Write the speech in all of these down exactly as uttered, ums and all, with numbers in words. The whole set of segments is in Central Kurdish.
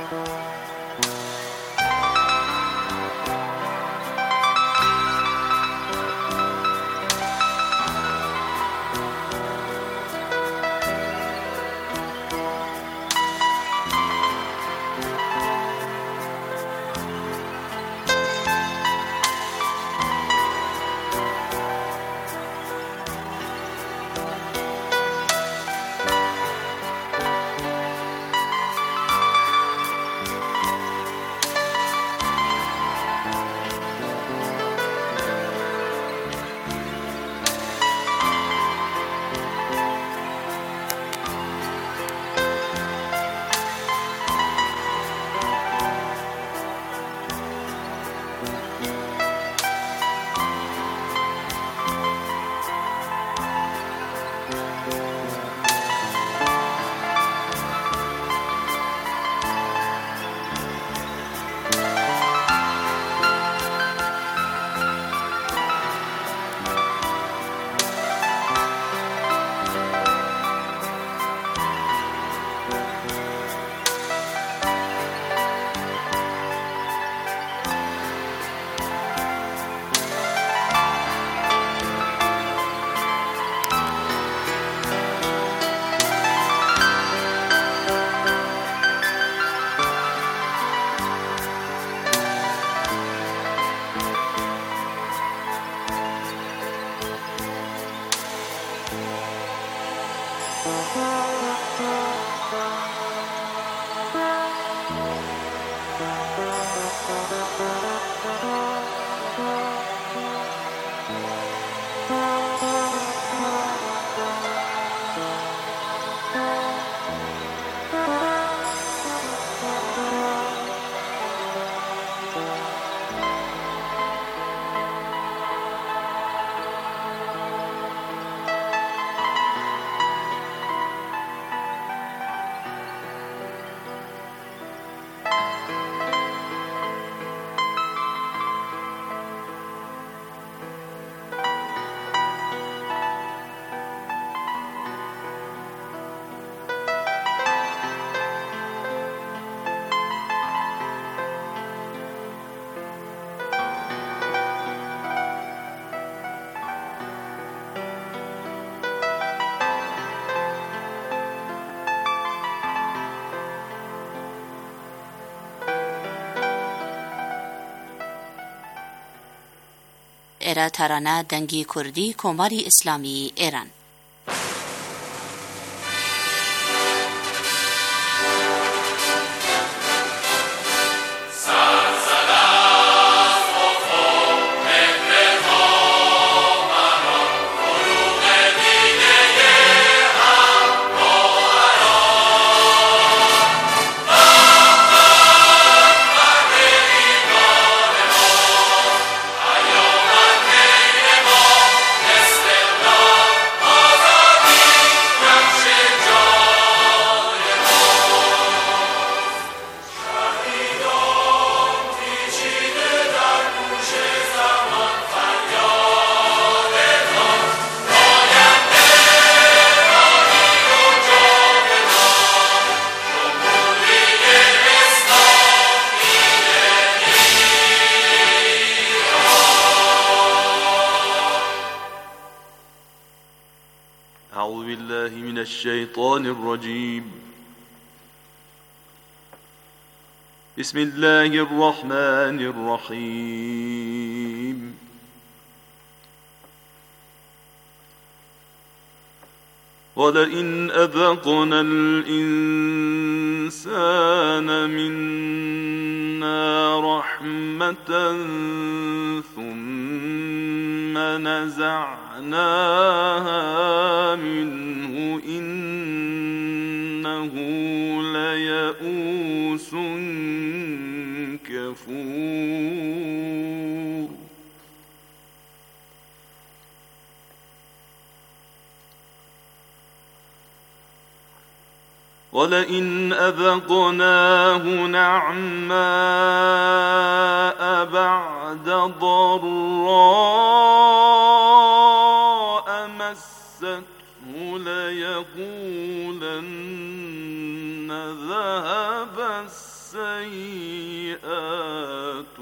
ایران ترانه دنگی کردی کماری اسلامی ایران. أعوذ بالله من الشيطان الرجيم. بسم الله الرحمن الرحيم. ولئن أذقنا الإنسان منا رحمة ثم نزعناها منه إنه ليئوس كفور. ولئن أذقناه نعماء بعد ضراء مسته ليقولن ذهب السيئات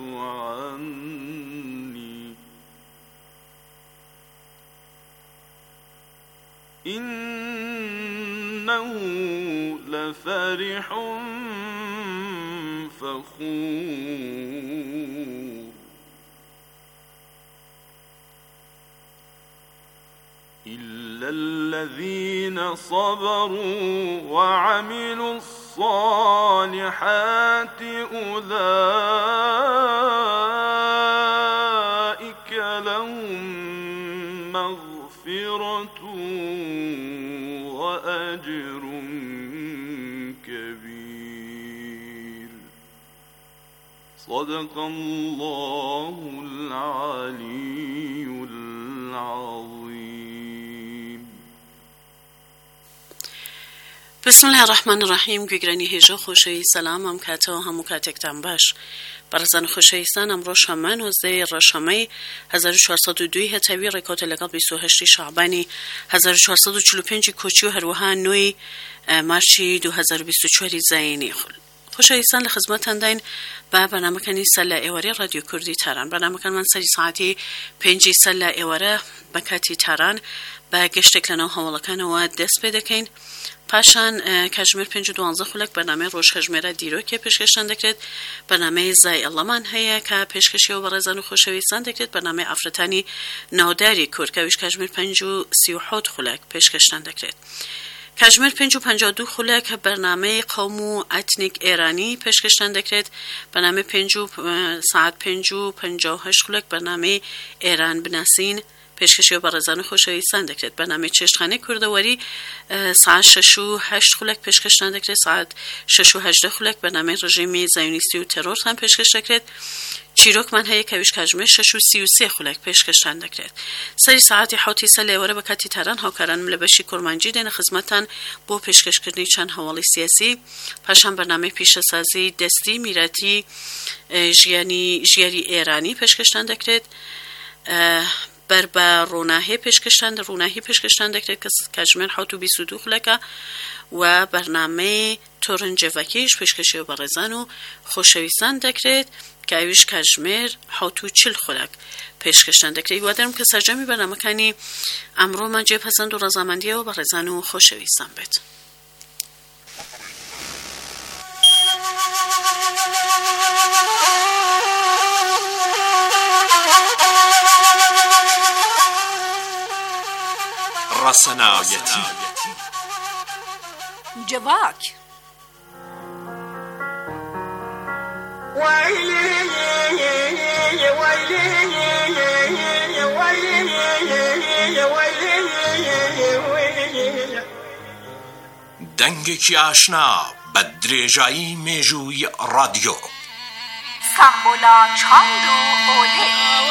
عني إنه لفرح فخور إلا الذين صبروا وعملوا الصالحات أولئك لهم مغفرة وأجر كبير صدق الله العلي العظيم. بسم الله الرحمن الرحیم. گوگرانی هیجا خوشی سلام هم کتا همو کتکتن باش برزن خوشیستان امروز شمن و زی رشمه هزار و چهارصد و دو هتوی رکات لگل بیست و هشت شعبانی هزار و چهارصد و چهل و پنج کوچی و هروها نوی مارچی دو هزار و بیست و چهار زینی خل خوشیستان لخدمت اندین با برنامه کنی سلا ایواری رادیو کردی تران برنامه کن من سری ساعتی پنجی سلا ایواره بکاتی تران با گشتک لنو حوالکان و دست پیدا کن پاشان کشمیر پنج و دوانزه خلق برنامه روش کشمیر دیرو که پیشکشان دکرد برنامه زای اللهمان هیا که پیشکشی و برزن و خوشویستان دکرد برنامه افرتانی نوداری کرد که ویش کشمیر پنج و سی و حد خلق پیشکشان دکرد کشمیر پنج و پنج و دو خلق برنامه قوم و اتنیک ایرانی پیشکشان دکرد برنامه پنج و ساعت پنج و پنج و هشت خلق برنامه ایران بناسین پیشکشی و برزن خوشویستان دکرد برنامه چشتخانه کردواری ساعت شش و هشت خلق پیشکشان دکرد ساعت شش و هجده خلق برنامه رژیم زیونیستی و ترور هم پیشکش دکرد چیروک من هی کویش کجمه شش و سی و سه خلق پیشکشان دکرد سری ساعتی حوتی سلی وره بکتی تران هاکران ملبشی کرمانجی دین خدمتان با پیشکش کردنی چند حوالی سیاسی پاشان برنامه پیش سازی دستی میراتی جیانی جیاری ایرانی پیشکشان دکرد بر با روناهی پیشکشند روناهی پیشکشند دکتر که کشمیر حوتو بیست و دو خلقه و برنامه تورنج وکیش پیشکشی و برزن و خوشویستان دکرد که ایوش کشمیر حوتو چل خلق پیشکشند دکرد و درم که سرجمی برنامه کنی امرو من جه پسند و رزامندی و برزن و خوشویستان بید رسنایتی جواک دنگێکی ئاشنا بە درێژایی مێژووی رادیۆ سامبولا چاند و ئۆلێ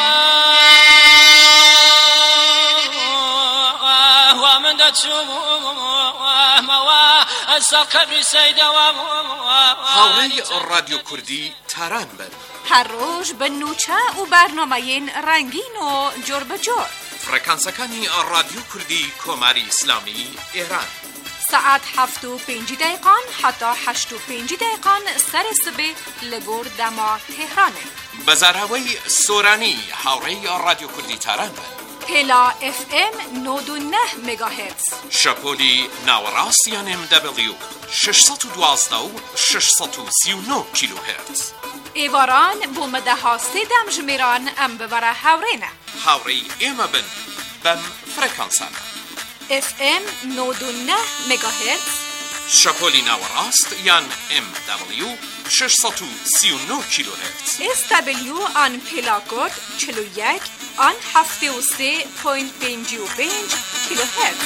هاوڕێی رادیۆ کوردی تاران بن هەر ڕۆژ بە نوچە و بەرنامەیەن ڕەنگین و جۆر بەجۆر فڕێکانسەکانی رادیۆ کوردی کۆماری ئیسلامی ئێران ساعت هەفت و پێنج دقیقان حتا هەشت و پێنج دقیقان سەری سبێ لەگۆر دەما تێهرانێ بەزاراوەی سۆرانی هاوڕێی رادیۆ کوردی تاران بن پێلا اف ام نۆد و نه مگاهرتز شەپۆلی ناوەڕاستیان ام دبلیو ششصد و دوازدە و ششصد و سی و نۆ کیلوهرتز ئێواران بۆ مەدەها سێدەم ژمێران ئەم ببەرە هاوڕێنە هاوڕێی ئێمە بن بەم فڕێکانسانە اف ام نۆد و نه مگاهرتز شەپۆلی ناوەڕاست یان ام دبلیو ششصد و سی و نۆ کیلوهرتز اس دبلیو آن پلاکۆد چل و یک آن هەفتێ و سێ پۆینت پێنج و پێنج کیلوهرتز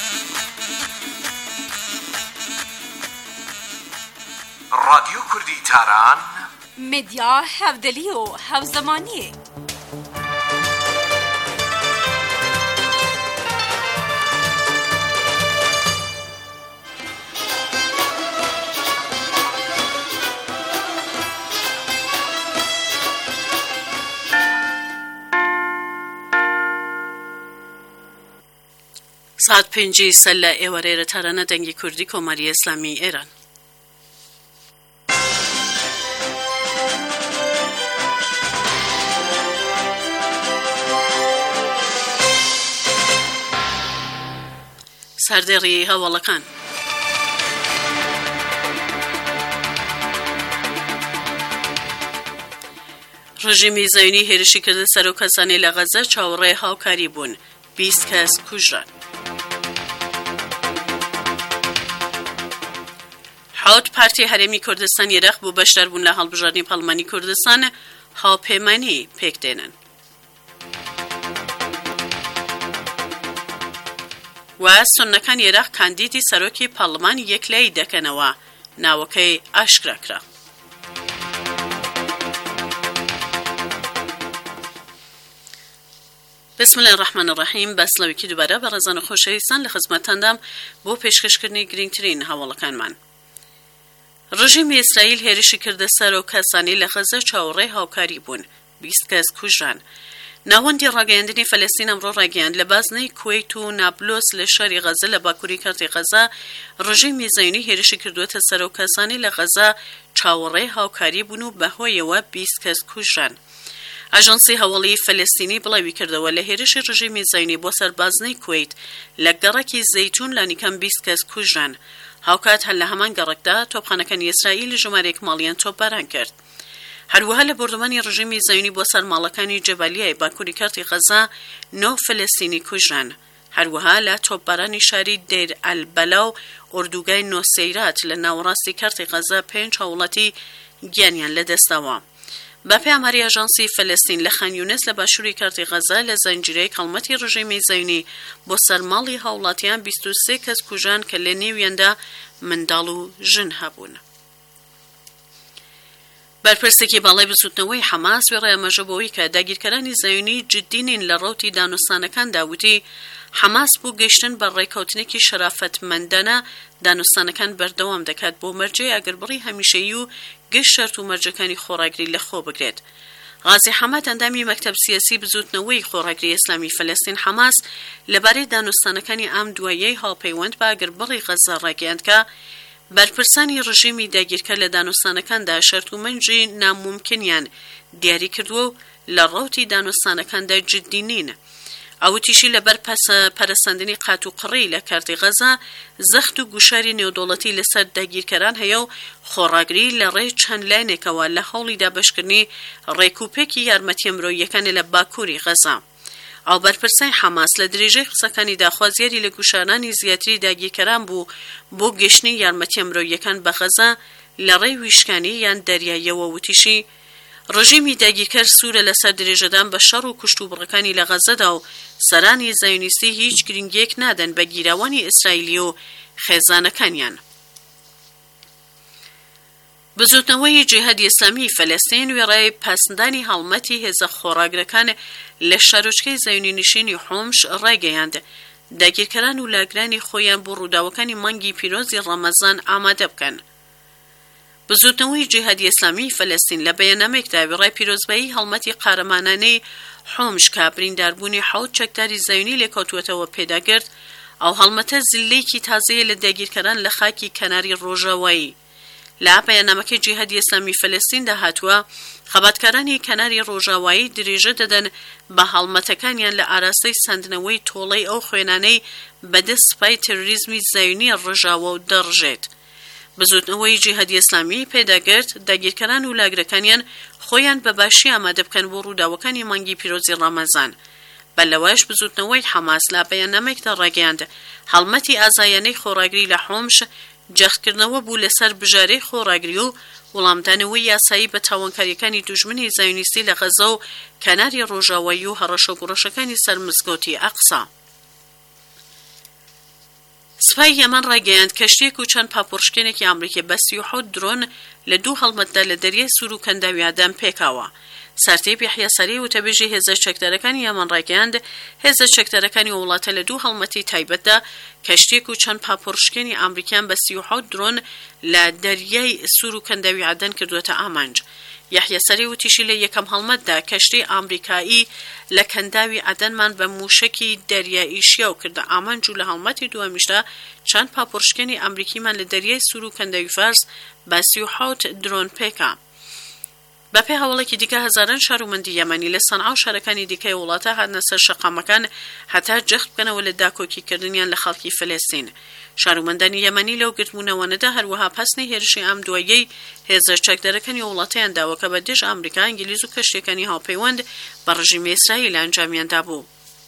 رادیۆ کوردی تاران مدیا هەفدەلی و هەوزەمانیە ساعت پنجی سلا ایواره را ترانه دنگی کردی کماری اسلامی ایران سەردێڕی هەواڵەکان. ڕژیمی زەوینی هێرشی کرد سەر و کەسانی لە غەزە چاوەڕێی هاوکاری بوون. بیست کەس کوژران. حوت پارتی هەرێمی کوردستان یێرەخ بوو بەشداربوون لە هەڵبژاردنی پەڵمانی کوردستان هاوپەیمانی پێک دێنن. و سونەکان یێرەخ کاندیدی سەرۆکی پەڵمان یەکلایی دەکەنەوە. ناوەکەی ئاشکراکرا. بسم الله الرحمن الرحیم. بەسڵەوێکی دووبارە بە ڕێزان و خۆشەویستان لە خزمەتتاندام بۆ پێشکەشکردنی گرنگترین هەواڵەکانمان. ڕژیمی ئیسرائیل هێرشی کردە سەر و کەسانی لە غەزە چاوەڕێی هاوکاری بوون. بیست کەس کوژران. ناوەندی ڕاگەیاندنی فەلەستین ئەمڕۆ ڕاگەیاند لە بازنەی کوێیت و نابلۆس لە شاری غەزە لە باکووری کەرتی غەزە ڕژیمی زەوینی هێرشی کردووەتە سەر و کەسانی لە غەزە چاوەڕێی هاوکاری بوون و بەهۆیەوە بیست کەس کوژران. ئاژانسی هەوڵی فەلەستینی بڵاوی کردەوە لە هێرشی ڕژیمی زەوینی بۆ سەربازنەی کوێیت لە گەڕەکی زەیتون لانیکەم بیست کەس کوژران. هاوکات هەر لە هەمان گەڕەکدا تۆپخانەکانی ئیسرائیل ژمارەیەک ماڵیان تۆپباران کرد. هەروەها لە بردومانی ڕژیمی زەوینی بۆ سەر ماڵەکانی جەبالیای باکووری کەرتی غەزە نۆ فەلەستینی کوژران. هەروەها لە تۆپبارانی شاری دەیر ئەلبەلا و ئوردوگای نۆسەیرات لە ناوەڕاستی کەرتی غەزە پێنج هاوڵاتی گیانیان لەدەستەوە. بەپێی ئاماری ئاژانسی فەلەستین لە خان یونس لە باشووری کەرتی غەزە لە زەنجیرەی کەڵمەتی ڕژیمی زەوینی بۆ سەرماڵی هاوڵاتیان بیست و سێ کەس کوژان کە لە نێویاندا منداڵ و ژن هەبوون. بەرپرسێکی باڵای بسووتنەوەی حەماس وێڕای ئەمەژە بۆەوەی کە داگیرکەرانی زەوینی جددینین لە ڕەوتی دانوستانەکاندا وتی حەماس بۆ گەیشتن بە ڕێکەوتنێکی شەرافەتمەندانە دانوستانەکان بەردەوام دەکات بۆ مەرجەی ئەگەربڕی هەمیشەیی و گشت شەرت و مەرجەکانی خۆڕاگری لە خۆ بگرێت. غازی حەماد ئەندامی مەکتەب سیاسی بزوتنەوەی خۆڕاگری ئیسلامی فەلەستین حەماس لەبارەی دانوستانەکانی ئام دوایەی هاوپەیوەند بە ئەگەربڕی غەزە ڕاگەیاند کە بەرپرسانی ڕژیمی داگیرکە لە دانوستانەکاندا شەرت و مەنجی ناممکنیان دیاری کردووە و لە ڕەوتی دانوستانەکاندا جددینین. ئەوتیشی لەبەر پەرەسەندنی قات و قڕی لە کارتی غەزە زەخت و گوشاری نێودوڵەتی لەسەر داگیرکەران هەیە و خۆڕاگری لە ڕێی چەند لایەنێکەوە لە هەوڵی دابەشکردنی ڕێکوپێکی یارمەتیە مرۆییەکانی لە باکووری غەزە. ئەو بەرپرسای حەماس لە درێژەی قسەکانی داخوازیاری لە گوشارانی زیاتری داگیرکەران بوو بۆ گەشتنی یارمەتیە مرۆییەکان بە غەزە لە ڕێی ویشکانی یان دەریاییەوە وتیشی ڕژیمی داگیرکەر سوورە لەسەر درێژەدان بە شەڕ و کوشت و بڕەکانی لە غەزەدا و سەرانی زایونیستی هیچ گرنگیەک نادەن بە گیراوانی ئیسرائیلی و خێزانەکانیان. بزوتنەوەی جیهادی ئیسلامی فەلەستین وێڕای پاسندانی هەڵمەتی هێزە خۆڕاگرەکان لە شارۆچکەی زەوینی نشینی حۆمش ڕاگەیاند داگیرکەران و لاگرانی خۆیان بۆ ڕووداوەکانی مانگی پیرۆزی ڕەمەزان ئامادە بکەن. بزوتنەوەی جیهادی ئیسلامی فەلەستین لە بەیاننامەیەکدا وێڕای پیرۆزبایی هەڵمەتی قارەمانانەی حۆمش کە برینداربوونی حەوت چەکداری زەوینی لێکەوتووەتەوە پێداگرت. ئەو هەڵمەتە زلەیەکی تازەیە لە داگیرکەران لە خاکی کەناری ڕۆژاوایی. لە پەیامنامەکەی جیهادی ئیسلامی فەلەستیندا هاتووە خەباتکارانی کەناری ڕۆژاوایی درێژە دەدەن بە هەڵمەتەکانیان لە ئاراستەی ساندنەوەی تۆڵەی ئەو خوێنانەی بەدەست سوپای تێروریزمی زەوینی ڕژاوە و دەڕژێت. بزوتنەوەی جیهادی ئیسلامی پێداگرت داگیرکەران و لاگرەکانیان خۆیان بە باشی ئامادە بکەن بۆ ڕووداوەکانی مانگی پیرۆزی ڕەمەزان. بەلەوەش بزوتنەوەی حەماس لە بەیاننامەیەکدا ڕاگەیاند هەڵمەتی ئازایەنەی خۆڕاگری لە حۆمش جەختکردنەوە بوو لەسەر بژارەی خۆڕاگری و وەڵامدانەوەی یاسایی بە تاوانکاریەکانی دوژمنی زایونیستی لە غەزە و کەناری ڕۆژاوایی و هەڕەشە و گوڕەشەکانی سەر مزگەوتی ئەقسا. سوپای یەمەن ڕاگەیاند کەشتێک و چەند پاپۆرشکێنێکی ئەمریکی بە سی و حەوت درۆن لە دوو هەڵمەتدا لە دەریای سوور و کەنداوی عەدەن پێکاوە. سارتێب یەحیا سەری وتەبێژی هێزە چەکدارەکانی یەمەن ڕاگەیاند هێزە چەکدارەکانی وڵاتە لە دوو هەڵمەتی تایبەتدا کەشتێک و چەند پاپۆرشکێنی ئەمریکیان بە سی و حەوت درۆن لە دەریای سوور و کەنداوی عەدەن کردووەتە ئامانج. یەحیا سەری وتیشی لە یەکەم هەڵمەتدا کەشتی ئامریکایی لە کەنداوی عەدەنمان بە موشکی دەریایی شیاو کردە ئامانج و لە هەڵمەتی دووەمیشدا چەند پاپۆرشکێنی ئەمریکیمان لە دەریای سوور و کەنداوی فارس بە سی و حەوت درۆن پێکا. بەپێی هەواڵێکی دیکە هەزاران شارومەندی یەمەنی لە سەنعا و شارەکانی دیکەی وڵاتە هاتنە سەر شەقامەکان هەتا جەخت بکەنەوە لە داکۆکیکردنیان لە خەڵکی فلەستین. شارومەندانی یەمەنی لەو گرتبوونەوەنەدا هەروەها پاسنی هێرشی ئام دواییەی هێزە چەکدەرەکانی وڵاتەیان داوە کە بە دژ ئەمریکا، ئینگلیز و کەشتەکانی هاوپەیوەند بە ڕژیمی ئیسرائیل ئەنجامیاندا بوو.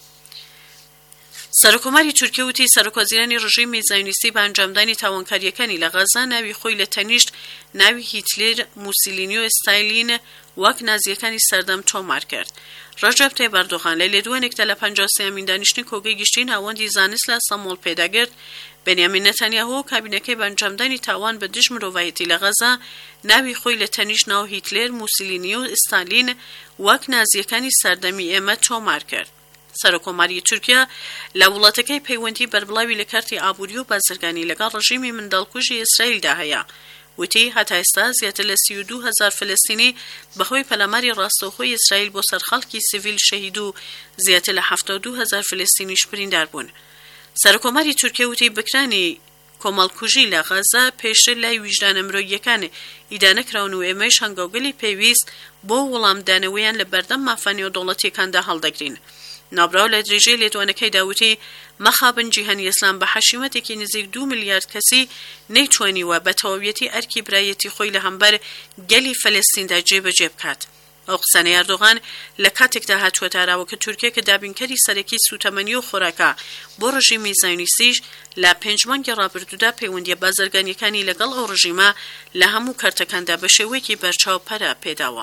سەرۆکۆماری تورکیا وتی سەرۆکوەزیرانی ڕژیمی زایۆنیستی بە ئەنجامدانی تاوانکاریەکانی لە غەزا ناوی خۆی لە تەنیشت ناوی هیتلێر، موسولینی و ئێستالین وەک نازیەکانی سەردەم تۆمار کرد. ڕەجەب تەیب ئەردۆغان لە لێدوانێکدا لە پەنجا و سێهەمین دانیشتنی کۆگەی گشتی ناوەندی زانست لە سەمۆڵ پێداگرت. بەنیامین نەتانیاهو و کابینەکەی بە ئەنجامدانی تاوان بە دژ مرۆڤایەتی لە غەزا ناوی خۆی لە تەنیشت ناو هیتلێر، موسولینی و ئێستالین وەک نازیەکانی سەردەمی ئێمە تۆمار کرد. سەرۆکۆماری تورکیا لە وڵاتەکەی پەیوەندی بەربڵاوی لە کارتی ئابووری و بازرگانی لەگەڵ ڕژیمی منداڵکوژی ئیسرائیلدا هەیە. وتی هەتا ئێستا زیاتر لە سی و دوو هەزار فلەستینی بەهۆی پەلاماری ڕاستەوخۆی ئیسرائیل بۆ سەر خەڵکی سیڤیل شەهید و زیاتر لە هەفتاد و دوو هەزار فلەستینیش بریندار بوون. سەرۆکۆماری تورکیا وتی بکرانی کۆمەڵکوژی لە غەزا پێشتر لای ویژدانە مرۆییەکان ئیدانەکراون و ئێمەش هەنگاوگەلی پێویست بۆ وەڵامدانەوەیان لە بەردەم مافانی و دەوڵەتیەکاندا هەڵدەگرین. نابراو لە درێژەی لێدوانەکەی داوتی مەخابن جیهانی ئیسلام بە حەشیمەتێکی نزیک دو میلیارد کەسی نەیتوانیوە بە تەواویەتی ئەرکی برایەتی خۆی لە هەمبەر گەلی فەلەستیندا جێبەجێ بکات. ئەو قسانەی ئەردۆغان لە کاتێکدا هاتووە تاراوە کە تورکیا کە دابینکەری سەرەکی سوتەمەنی و خۆراکە بۆ ڕژیمی زایۆنیستیش لە پێنج مانگی ڕابردوودا پەیوەندیە بازرگانیەکانی لەگەڵ ئەو ڕژیمە لە هەموو کارتەکاندا بە شێوەیەکی بەرچاوپەرە پێداوە.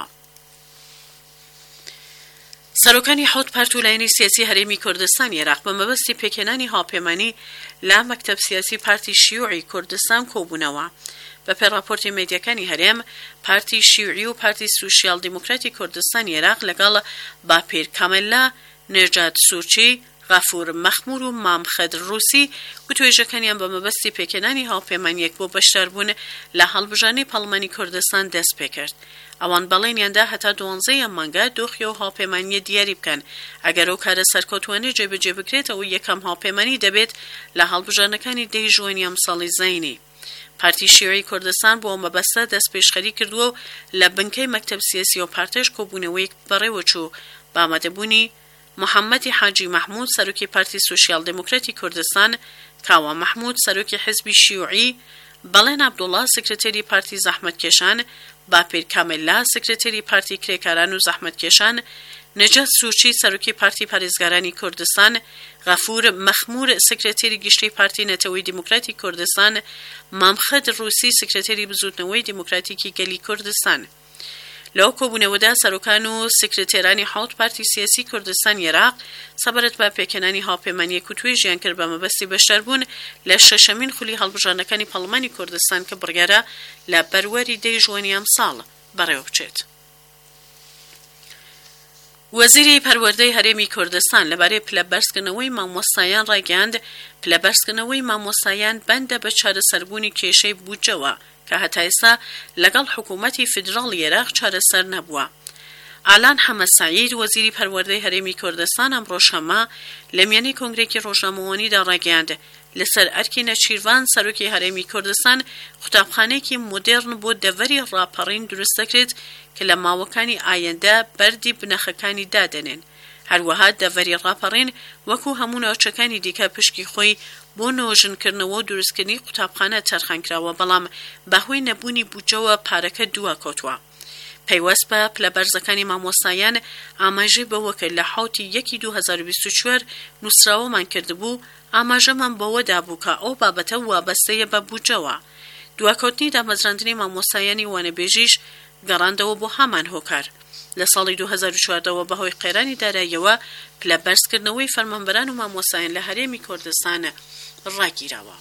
سەرۆکانی حوت پارت و لایەنی سیاسی هەرێمی کوردستان عێراق بە مەبەستی پێکهێنانی هاوپەیمانی لە مەکتەب سیاسی پارتی شیوعی کوردستان کۆبوونەوە. بەپێی راپۆرتی مێدیەکانی هەرێم، پارتی شیوعی و پارتی سوسیال دیموکراتی کوردستان عێراق لەگەڵ باپیر کامەللا، نێژاد سوورچی، غەفور مەخمور و مامخەد ڕووسی و توێژەکانیان بە مەبەستی پێکهێنانی هاوپەیمانیەک بۆ بەشداربوون لە هەڵبژارنەی پەڵمانی کوردستان دەست پێ کرد. ئەوان بەڵێنیاندا هەتا دوانزەی مانگە دۆخی و هاوپەیمانیە دیاری بکەن. ئەگەر ئەو کارە سەرکەوتوانە جێبەجێ بکرێتەوە یەکەم هاوپەیمانی دەبێت لە هەڵبژارنەکانی دەی ژوئنی ئەم ساڵی زەینی. پارتی شیوعی کوردستان بۆ مەبەستە دەست پێشخەری کردووە و لە بنکەی مەکتەب سیاسی و پارتەش کۆبوونەوەیەک بەڕێوەچوو بە ئامادەبوونی محەممەدی حاجی مەحموود سەرۆکی پارتی سوسیال دیموکراتی کوردستان، کاوە مەحموود سەرۆکی حزبی شیوعی، بەڵێن عەبدوڵڵا سکرتێری پارتی زەحمەتکێشان، باپیر کامەللا سکرتێری پارتی کرێکاران و زەحمەتکێشان، نەجات سوورچی سەرۆکی پارتی پارێزگارانی کوردستان، غەفور مەخمور سکرتێری گشتی پارتی نەتەوەی دیموکراتی کوردستان، مامخەد ڕووسی سکرتێری بزوتنەوەی دیموکراتیکی گەلی کوردستان. لەو کۆبوونەوەدا سەرۆکان و سکرتێرانی حوت پارتی سیاسی کوردستان عێراق سەبارەت بە پێکهێنانی هاوپەیمانیەک و توێژیان کرد بە مەبەستی بەشداربوون لە شەشەمین خولی هەڵبژارنەکانی پەرلەمانی کوردستان کە بڕیارە لە بەروەری دەی ژوئنی ئەم ساڵ بەڕێوە بچێت. وەزیری پەروەردەی هەرێمی کوردستان لەبارەی پلەبەرزکردنەوەی مامۆستایان ڕایگەاند پلەبەرزکردنەوەی مامۆستایان بەندە بە چارەسەربوونی کێشەی بودجەوە کە هەتا ئێستا لەگەڵ حکوومەتی فیدراڵی عێراق چارەسەر نەبووە. ئالان حەمەد سەعید وەزیری پەروەردەی هەرێمی کوردستان ئەمڕۆ شەمە لە میانەی کۆنگرێکی ڕۆژنامەوانیدا ڕایگەاند لەسەر ئەرکی نەچیروان سەرۆکی هەرێمی کوردستان قوتابخانەیەکی مۆدێرن بۆ دەڤەری ڕاپەڕین دروست دەکرێت کە لە ماوەکانی ئایەندە بەردی بنەخەکانی دادەنێن. هەروەها دەڤەری ڕاپەڕین وەکو هەموو ناوچەکانی دیکە پشکی خۆی بۆ نۆژنکردنەوە و دروستکردنی قوتابخانە تەرخانکراوە، بەڵام بەهۆی نەبوونی بودجەوە پارەکە دووە کۆتووە. پەیوەست بە پلەبەرزەکانی مامۆستایان ئاماژەی بەوە کە لە حوتی یەکی دوو هەزار و بیست و چوار نووسراوەمان کردبوو، ئاماژەمان بەوەدا بوو کە ئەو بابەتە وابەستەیە بە بودجەوە. دواکەوتنی دامەزراندنی مامۆستایانی وانەبێژیش گەڕاندەوە بۆ هامان هۆکار. لە ساڵی دوو هەزار و چواردەوە بەهۆی قەیرانی داراییەوە پلەبەرزکردنەوەی فەرمانبەران و مامۆستایان لە هەرێمی کوردستان ڕاگیراوە.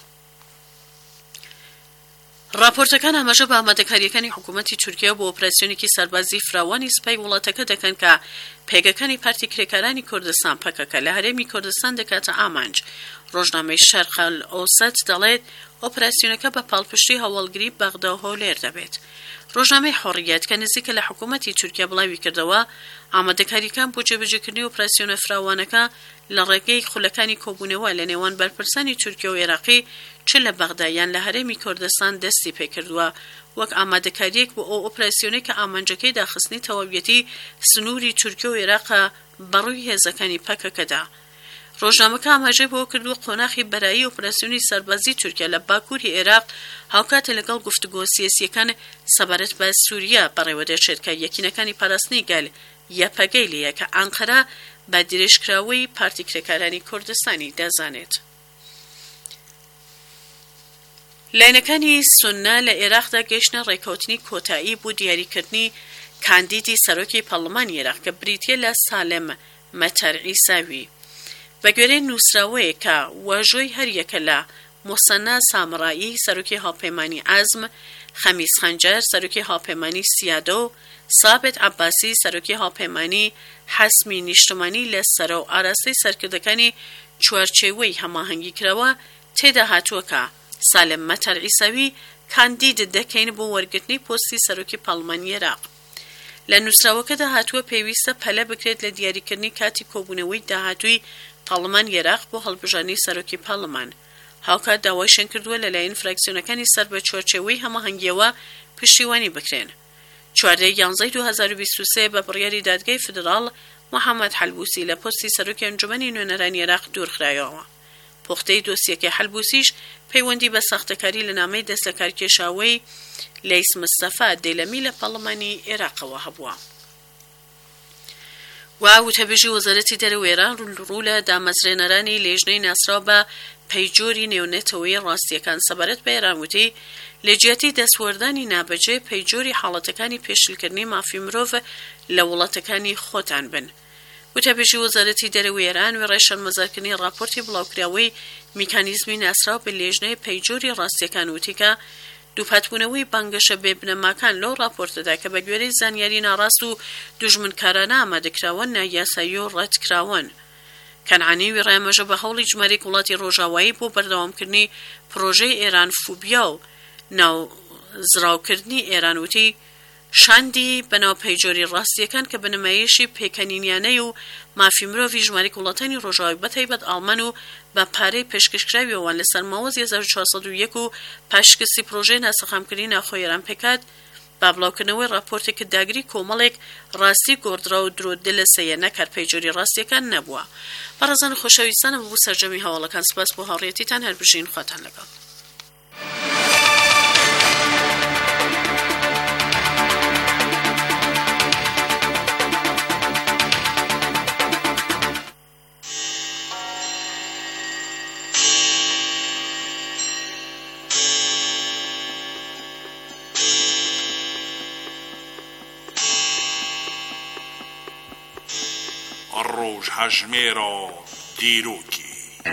راپۆرتەکان ئاماژە بە ئامادەکاریەکانی حکوومەتی تورکیا بۆ ئۆپراسیۆنێکی سەربازی فراوانی سپای وڵاتەکە دەکەن کە پێگەکانی پارتی کرێکارانی کوردستان پەکەکە لە هەرێمی کوردستان دەکاتە ئامانج. ڕۆژنامەی شەرق ئەوسەد دەڵێت ئۆپراسیۆنەکە بە پاڵپشتی هەوڵگری بەغدا و هەولێر دەبێت. ڕۆژنامەی حۆڕیەت کە نزیکە لە حکوومەتی تورکیا بڵاوی کردەوە ئامادەکاریەکان بۆ جێبەجێکردنی ئۆپراسیۆنە فراوانەکە لە ڕێگەی خولەکانی کۆبوونەوە لە نێوان بەرپرسانی تورکیا و عێراقی چ لە بەغدا یان لە هەرێمی کوردستان دەستی پێکردووە وەک ئامادەکاریەک بۆ ئەو ئۆپراسیۆنەی کە ئامانجەکەی داخستنی تەواویەتی سنووری تورکیا و عێراقە بەڕووی هێزەکانی پەکەکەدا. ڕۆژنامەکە ئاماژەی بۆ کردووە قۆناغی بەرایی ئۆپراسیۆنی سەربازی تورکیا لە باکووری عێراق هاوکاتە لەگەڵ گفتوگۆ سیاسیەکان سەبارەت بە سووریا بەڕێوە دەچێت کە یەکینەکانی پاراستنی گەل یەپەگەی لێیە کە ئەنقەرە بە درێژکراوەی پارتی کرێکارانی کوردستانی دەزانێت. لایەنەکانی سوننا لە عێراقدا گەیشتنە ڕێکەوتنی کۆتایی بۆ دیاریکردنی کاندیدی سەرۆکی پەرلەمانی عێراق کە بریتیە لە سالم مەتەر عیساوی بە گوێرەی نووسراوەیە کە واژۆی هەریەکە لە موسەنا سامڕایی سەرۆکی هاوپەیمانی عەزم، خەمیس خەنجەر سەرۆکی هاوپەیمانی سیادۆ، سابت عەباسی سەرۆکی هاوپەیمانی حەسمی نیشتمانی لە سەرۆ ئاراستەی سەرکردەکانی چوارچێوەی هەماهەنگی کراوە تێدا هاتووە کە سالم مەتەر عیساوی کاندید دەکەین بۆ وەرگرتنی پۆستی سەرۆکی پەرلەمانی عێراق. لە نووسراوەکەدا هاتووە پێویستە پەلە بکرێت لە دیاریکردنی کاتی کۆبوونەوەی داهاتووی پەرلەمان عێراق بۆ هەڵبژاردنی سەرۆکی پەرلەمان. هاوکات داوایشیان کردووە لەلایەن فراکسیۆنەکانی سەر بە چوارچێوەی هەماهەنگیەوە پشتیوانی بکرێن. چواردەی یانزەی دوو هەزار و بیست و سێ بە بڕیاری دادگای فدراڵ محەممەد حەلبوسی لە پۆستی سەرۆکی ئەنجومەنی نوێنەرانی عێراق دوورخرایەوە. پوختەی دۆسیەکەی حەلبوسیش پەیوەندی بە ساختەکاری لە نامەی دەست لە کارکێشاوەی لەیس مستەفا دەیلەمی لە پەرلەمانی عێراقەوە هەبووە. و وتەبێژی وەزارەتی دەرەوەی عێراق ڕوو لە دامەزرێنەرانی لێژنەی ناسراو بە پەیجۆری نێونێتەوەی ڕاستیەکان سەبارەت بە عێراق وتی لێجیاتی دەستوەردانی نابەجێ پەیجۆری حاڵەتەکانی پێشلکردنی مافی مرۆڤ لە وڵاتەکانی خۆتان بن. وتەبێژی وەزارەتی دەرەوەی عێران و ڕێشەرمەزارکردنی راپۆرتی بڵاوکراوەی میکانیزمی ناسراو بە لێژنەی پەیجۆری ڕاستیەکان وتی کە دووپاتبوونەوەی بانگەشە بێبنەماکان لەو راپۆرتەدا کە بە گوێرەی زانیاری ناڕاست و دوژمنکارانە ئامادەکراوە نایاسایی و ڕەتکراون. کەنعانی وی ڕێمەژە بە هەوڵی ژمارەی وڵاتی ڕۆژاوایی بۆ بەردەوامکردنی پرۆژەی ئێران فوبیا و ناوزراوکردنی ئێران وتی شاندی بەناو پەیجۆری ڕاستیەکان کە بنمایشی پێکەنینیانەی و مافی مرۆڤی ژمارەی وڵاتانی ڕۆژاوایی بەتایبەت ئاڵمان و بە پارەی پێشکەشکراویەوەن لەسەر ماوە هەزار و چوارسەد و یەک و پاشکستی پرۆژەی ناسەخامکردنی ناوخۆی ئێران پێکات با بڵاوکردنەوەی راپۆرتێک داگری کۆمەڵێک ڕاستی گۆڕدرا و درۆ دلەسەیە نەکات پەیجۆری ڕاستیەکان نەبووە. بەڕێزان و خۆشەویستانم بۆ سەرجەمی هەواڵەکان سپاس بۆ هاوڕێیەتیتان هەربژین خواتان لەگەڵ. ڕۆژ هەژمێرە دیرۆکی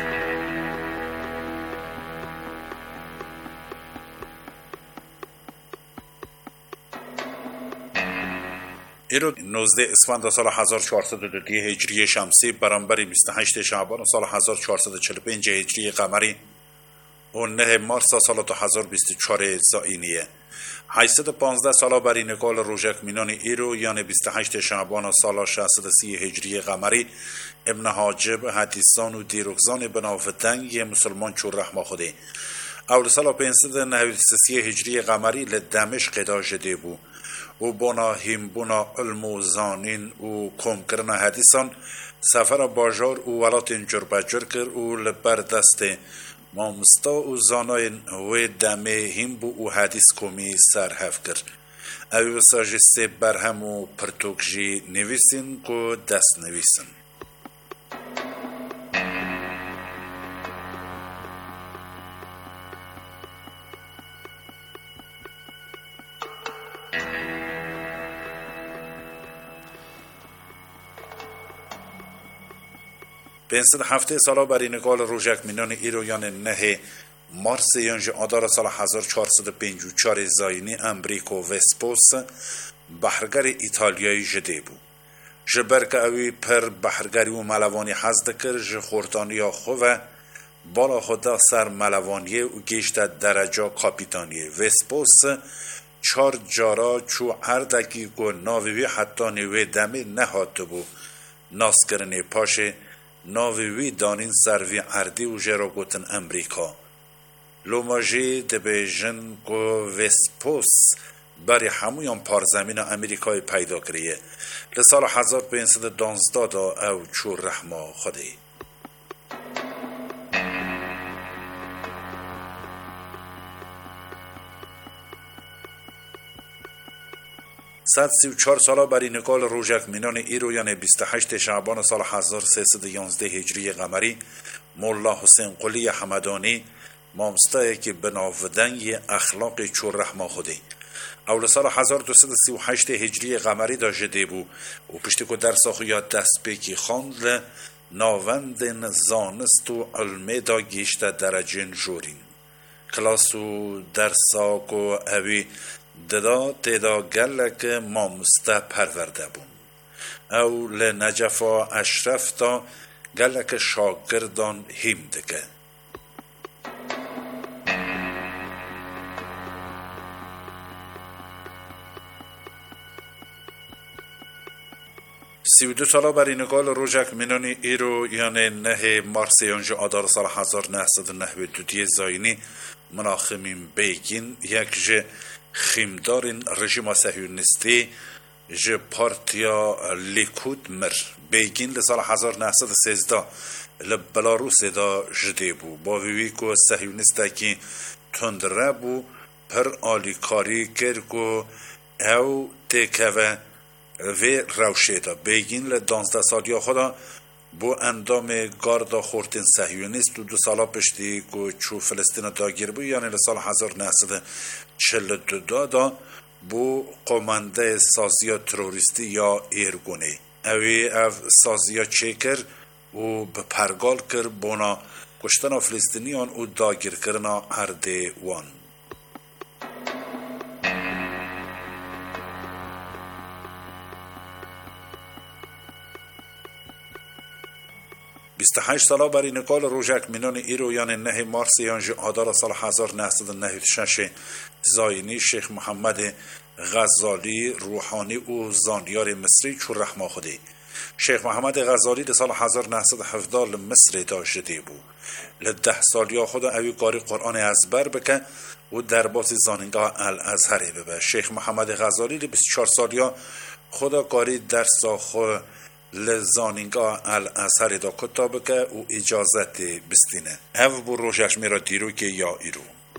ایرو نوزده اسفند سال هزار و چهارصد و دو هجری شمسی برابر بیست و هشت شعبان سال هزار و چهارصد و چهل و پنج هجری قمری و نه مارس سال دو هزار و بیست و چهار زائینیه. هشتصد و پانزده سالا بری نکال روژک مینان ایرو یعنی بیست و هشت شعبان سال ششصد و سی هجری قمری ابن حاجب حدیثان و دیروکزان بنافتنگ مسلمان چور رحمه خوده اول سال پنجصد و نود و سه هجری قمری لدمشق دا جده بو و بنا همبونا علم و زانین و کم کرنا حدیثان سفر باجار و ولات جربجر کر و لبر دست مامستا و زانای و دمه هم بو و حدیث کمی سرحف کرد اوی ساجسته برهم و پرتوکجی نویسین که دست نویسین. پنجصد و هفت سالا بری نگال روژک مینان ایرویان نه مارس یانج آدار سال هزار و چهارصد و پنجاه و چهار زاینی امریکا و وسپوس بحرگر ایتالیایی جده بو جبر که اوی پر بحرگری و ملوانی حزد کر جخورتانی خواه بالا خدا سر ملوانیه و گشت درجه کاپیتانیه وسپوس چار جارا چو اردکی گو ناویوی حتی نوی دمه نهات بو ناس کرنه پاشه ناویوی دانین سروی اردی و جرا گوتن امریکا لوماژی دبیجن کو وسپوس برای همویان پارزمین امریکای پیدا کریه لسال هزار و پانصد و دوازده دا او چور رحما خودی. صد سی و چهار ساله برای نکال روژک مینان ایرو یعنی بیست و هشت شعبان سال هزار و سیصد و یازده هجری قمری مولا حسین قلی حمدانی مامستایی که بناودن اخلاق چور رحما خودی اول سال هزار و دویست و سی و هشت هجری قمری دا جده بو و پشتی که در ساخو یا دست پیکی خاند ناوند زانست و علمه دا گیشت درجین جورین کلاس و درسا کو اوی ددا تیدا گلک مامسته پرورده بون او لنجفا اشرف تا گلک شاگردان هیم دکه. سی و دو ساله برای نگال روژک مینانی ایرو یعنی نه مارس یانجا آدار سال هزار نهصد و نهوی دودی زاینی مناخمین بیگین یک جه خیمدارین رژیم صهیونیستی جه پارتیا لیکود مر بیگین لسال هزار نهصد و سیزده لبلاروس دا جده بو با ویوی که صهیونیسته که تندره بو پر آلیکاری کرد که او تکوه و روشه دا بیگین لدانزده سالیا خدا بو اندام گاردا خورتین صهیونیست و دو سالا پشتی که چو فلسطین داگیر بو یعنی لسال هزار نهصد و چهل و دو دا بو قمانده سازیا تروریستی یا ایرگونی اوی او سازیا چیکر و به پرگال کر بونا کشتن فلسطینیان و داگیر کرنا ارده وان. بیست و هشت ساله برای نکال روژک مینان ایرو یعنی نه مارس یانج آدار سال هزار و نهصد و نود و شش زاینی شیخ محمد غزالی روحانی و زانیار مصری چور رحما خودی شیخ محمد غزالی در سال هزار و نهصد و هفده مصر داشته بود لده سالیا خود اوی کاری قرآن ازبر بکن و در باز زانینگاه الازهره ببه شیخ محمد غزالی در بیست و چهار سالیا خدا کاری در ساخو لزانینگاه الازهره دا کتاب که و اجازت بستینه او بو روشش میرا دیرو که یا ایرو.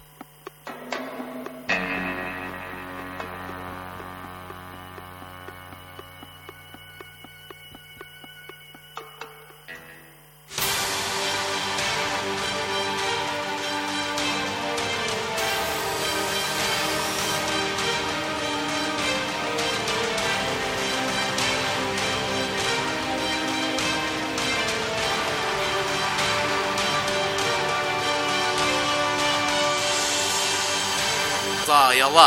يلا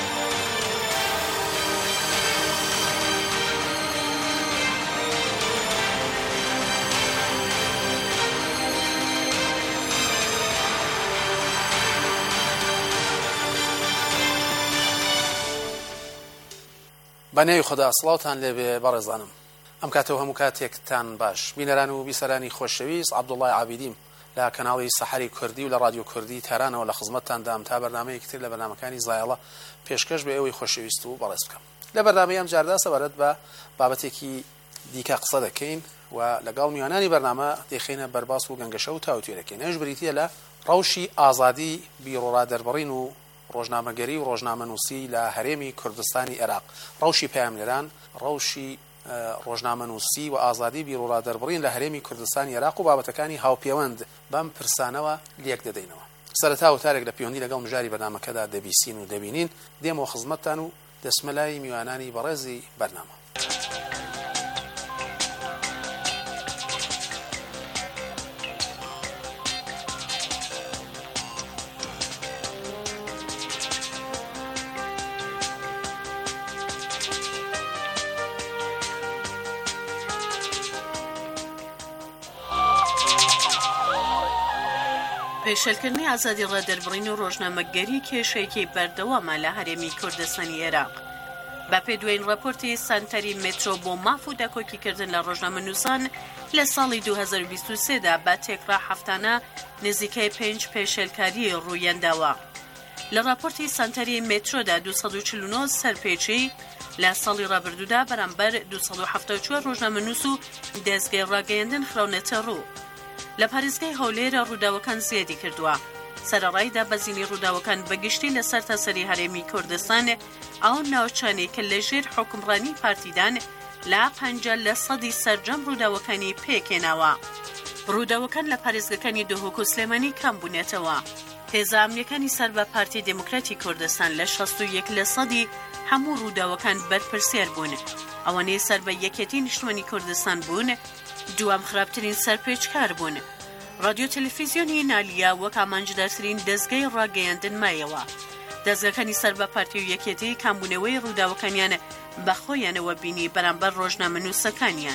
بەنێوی خدا سڵاوتان لێبێ بەڕێزانم ئەم کاتەوە هەموو کاتێکتان باش بینەران و بیسەرانی خۆشەویست عەبدوڵڵای عابیدیم لە کەناڵی سەحەری کوردی و لە رادیۆ کوردی تارانەوە لە خزمەتتاندام تا بەرنامەیەکتر لە بەرنامەکانی زایەڵە پێشکەش بە ئێوەی خۆشەویست و بەڕێز بکەم لە بەرنامەی ئەم جاردا سەبارەت بە بابەتێکی دیکە قسە دەکەین و لەگەڵ میوانانی بەرنامە دێخینە بەرباس و گەنگەشە و تاوتوێرەکەین ئەوش بریتیە لە ڕەوشی ئازادی بیرۆڕادەربڕین و ڕۆژنامەگەری و ڕۆژنامەنووسی لە هەرێمی کوردستانی عێراق ڕەوشی پەیامنێران ڕەوشی ڕۆژنامەنووسی و ئازادی بیرۆڕادەربڕین لە هەرێمی کوردستانی عێراق و بابەتەکانی هاوپەیوەند بەم پرسانەوە لێک دەدەینەوە سەرەتا وتارێک لە پەیوەندی لەگەڵ مژاری بەرنامەکەدا دەبیستین و دەبینین دێمەوە خزمەتتان و دەسمەلای میوانانی بەڕێزی بەرنامە. پێشێلکردنی ئازادی ڕادەربڕین و ڕۆژنامەگەری کێشەیەکی بەردەوامە لە هەرێمی کوردستانی عێراق بە پێ دوێن ڕاپۆرتی سانتەری مترۆ بۆ ماف و دەکۆکیکردن لە ڕۆژنامەنووسان لە ساڵی دوو هەزار و بیست و سێ دا بە تێکڕا هەفتانە نزیکەی پێنج پێشێلکاری ڕوویەنداوە. لە راپۆرتی سانتەری مترۆدا دوو سەد و چل و نۆ سەرپێچی لە ساڵی ڕابردوودا بەرامبەر دوو سەد و هەفتاد و چوار ڕۆژنامەنووس و دەستگای ڕاگەیاندن خراونەتە ڕوو. لە پارێزگای هەولێرە ڕووداوەکان زیادی کردووە. سەرەڕایدا بەزینی ڕووداوەکان بەگشتی لە سەرتاسەری هەرێمی کوردستان ئەو ناوچانەی کە لەژێر حکومڕانی پارتیدان لە پەنجا لە سەدی سەرجەم ڕووداوەکانی پێکێناوە. ڕووداوەکان لە پارێزگەکانی دۆهۆک و سلێمانی کەم بوونێتەوە. هێزە ئەمنیەکانی سەر بە پارتی دموکراتی کوردستان لە شەست و یەک لە سەدی هەموو ڕووداوەکان بەرپرسێر بوون. ئەوانەی سەر بە یەکێتی نیشتمانی کوردستان بوون دوام خراپترین سەرپێچکار بوون. رادیۆ تەلەڤیزیۆنی نالیا وەک ئامانجدارترین دەستگای ڕاگەیاندن مایەوە. دەستگاکانی سەر بە پارتی و یەکێتی کامبوونەوەی ڕووداوەکانیان بەخۆیانەوە بینی بەرامبەر ڕۆژنامەنووسەکانیان.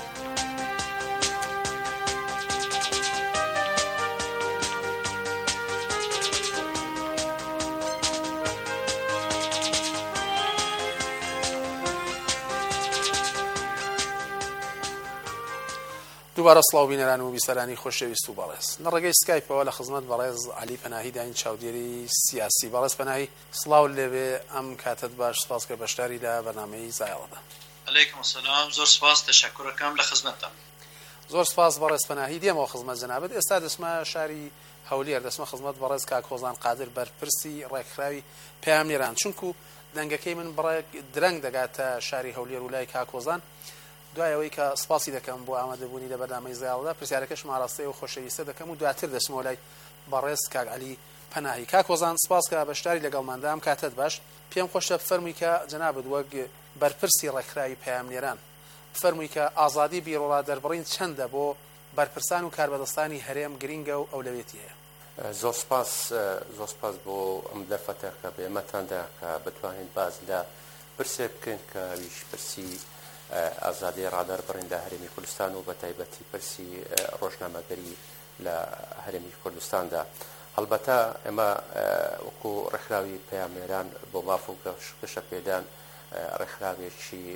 دووبارە سڵاو بینەران و بیسەرانی خۆشەویست و بەڕێز لە ڕێگەی سکایپەوە لە خزمەت بەڕێز عەلی پەناهی داین چاودێری سیاسی. بەڕێز پەناهی سڵاو لێبێ، ئەم کاتت باش، سپاس کە بەشداری لە بەرنامەی زایڵەدا. عەلەیکم سەلام، زۆر سپاس، تەشەککوڕەکەم لە خزمەتتان. زۆر سپاس بەڕێز پەناهی. دێمەوە خزمەت جەنابەت. ئێستا دەسمە شاری هەولێر، دەسمە خزمەت بەڕێز کاک هۆزان قادر بەرپرسی ڕێکخراوی پەیامنێران، چونکو دەنگەکەی من بڕێ درەنگ دەگاتە شاری هەولێر و لای کاک هۆزان. دوایەوەی کە سپاسی دەکەم بۆ ئامادەبوونی لە بەرنامەی زایڵەدا، پرسیارەکەش ماڕاستەیە و خۆشەویستە دەکەم و دواتر دەچمەوە لای بەڕێز کاک عەلی پەناهی. کاک هۆزان سپاس کە بەشداری لەگەڵماندا. ئەم کاتت باش، پێم خۆشە بفەرمووی کە جەنابەت وەک بەرپرسی ڕێکخراوی پەیامنێران بفەرمووی کە ئازادی بیرۆڵا دەربڕین چەندە بۆ بەرپرسان و کاربەدەستانی هەرێم گرینگە و ئەولەوێتی هەیە. زۆر سپاس زۆر سپاس بۆ ئەم دەرفەتە کە بێمەتاندا کە بتوانین باز لە پرسێ بکەین کە ویش پرسی ئازادی ڕادەربڕین لە هەرێمی کوردستان و بە تایبەتی پرسی ڕۆژنامەگەری لە هەرێمی کوردستاندا. هەڵبەتە ئێمە وەکو ڕێکخراوی پەیامنێران بۆ ماف و گەشە پێدان ڕێکخراوێکی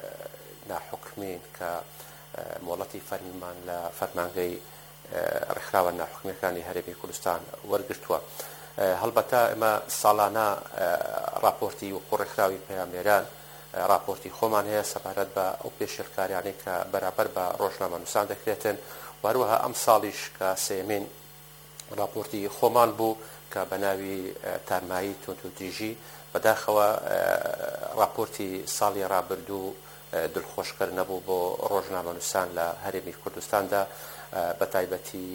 ناحوکمین کە مۆڵەتی فەرمیمان لە فەرمانگەی ڕێکخراوە ناحوکمیەکانی هەرێمی کوردستان وەرگرتووە. هەڵبەتە ئێمە ساڵانە راپۆرتی وەکو ڕێکخراوی پەیامنێران راپۆرتی خۆمان هەیە سەبارەت بە ئەو پێشێرکاریانەی کە بەرابەر بە ڕۆژنامەنووسان دەکرێتن. وهروەها ئەم ساڵیش کە سێمین راپۆرتی خۆمان بوو کە بە ناوی تارمایی تونتوتیژی بەداخەوە راپۆرتی ساڵی ڕابردوو دڵخۆشکەر نەبوو بۆ ڕۆژنامەنووسان لە هەرێمی کوردستاندا، بە تایبەتی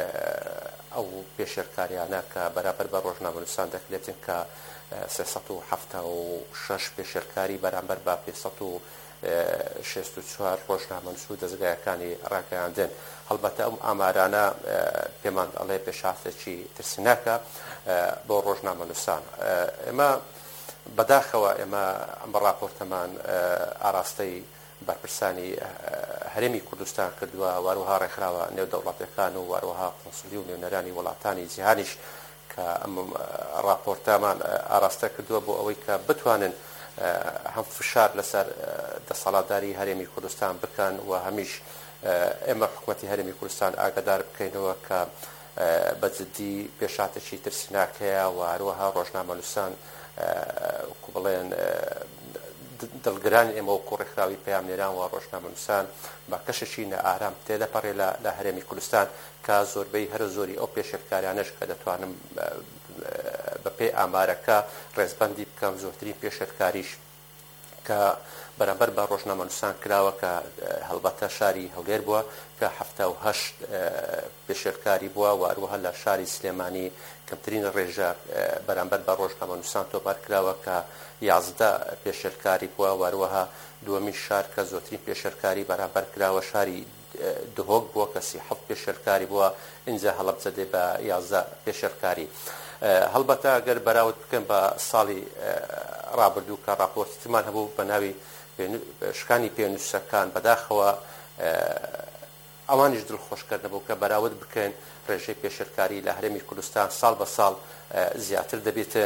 ئەو پێشێرکاریانە کە بەرابەر بە ڕۆژنامەنووسان دەکرێتن کە سێسەد و حەڤتە و شەش پێشێرکاری بەرامبەر بە پێسەد و شێست و چوار ڕۆژنامەنووس و دەستگایەکانی ڕاگەیاندن. هەڵبەتە ئەم ئامارانە پێمان ئەڵێ پێشاتێکی ترسیناکە بۆ ڕۆژنامەنووسان. ئێمە بەداخەوە ئێمە ئەم ڕاپۆرتەمان ئاراستەی بەرپرسانی هەرێمی کوردستان کردووە، وەروەها ڕێکخراوە نێودەوڵەتیەکان و وەروەها قۆنسولی و نێونەرانی وڵاتانی جیهانیش کە ئەم راپۆرتامان ئاراستە کردووە بۆ ئەوەی کە بتوانن هەم فشار لەسەر دەسەڵاتداری هەرێمی کوردستان بکەن و هەمیش ئێمە حکوومەتی هەرێمی کوردستان ئاگادار بکەینەوە کە بەجددی پێشاتێکی ترسیناک هەیە و هەروەها ڕۆژنامەنووسان وەکو بڵێن دڵگرانی ئێمە وەکو ڕێکخراوی پەیامنێران و ڕۆژنامەنووسان بە کەشێکی نەئارام تێدەپەڕێ لە هەرێمی کوردستان کە زۆربەی هەرە زۆری ئەو پێشێرکاریانەش کە دەتوانم بە پێی ئامارەکە ڕێزبەندی بکەم زۆرترین پێشێرکاریش کە بەرامبەر بە ڕۆژنامەنووسان کراوە کە هەڵبەتە شاری هەولێر بووە کە هەفتە و هەشت پێشێرکاری بووە و هەروەها لە شاری سلێمانی کەمترین ڕێژە بەرامبەر بە ڕۆژنامەنووسان تۆمار کراوە کە یازدە پێشێرکاری بووە و هەروەها دووەمین شار کە زۆرترین پێشێرکاری بەرامبەر کراوە شاری دهۆک بووە کە سی حەوت پێشێرکاری بووە، اینجا هەڵەبجەدێ بە یازدە پێشێرکاری. هەڵبەتە ئەگەر بەراورد بکەن بە ساڵی ڕابردوو کە راپۆرتمان هەبوو بە ناوی شکانی پێنووسەکان بەداخەوە ئەوانیش دڵخۆشکرد نەبوو کە بەراورد بکەن ڕێژەی پێشێرکاری لە هەرێمی کوردستان ساڵ بە ساڵ زیاتر دەبێتن.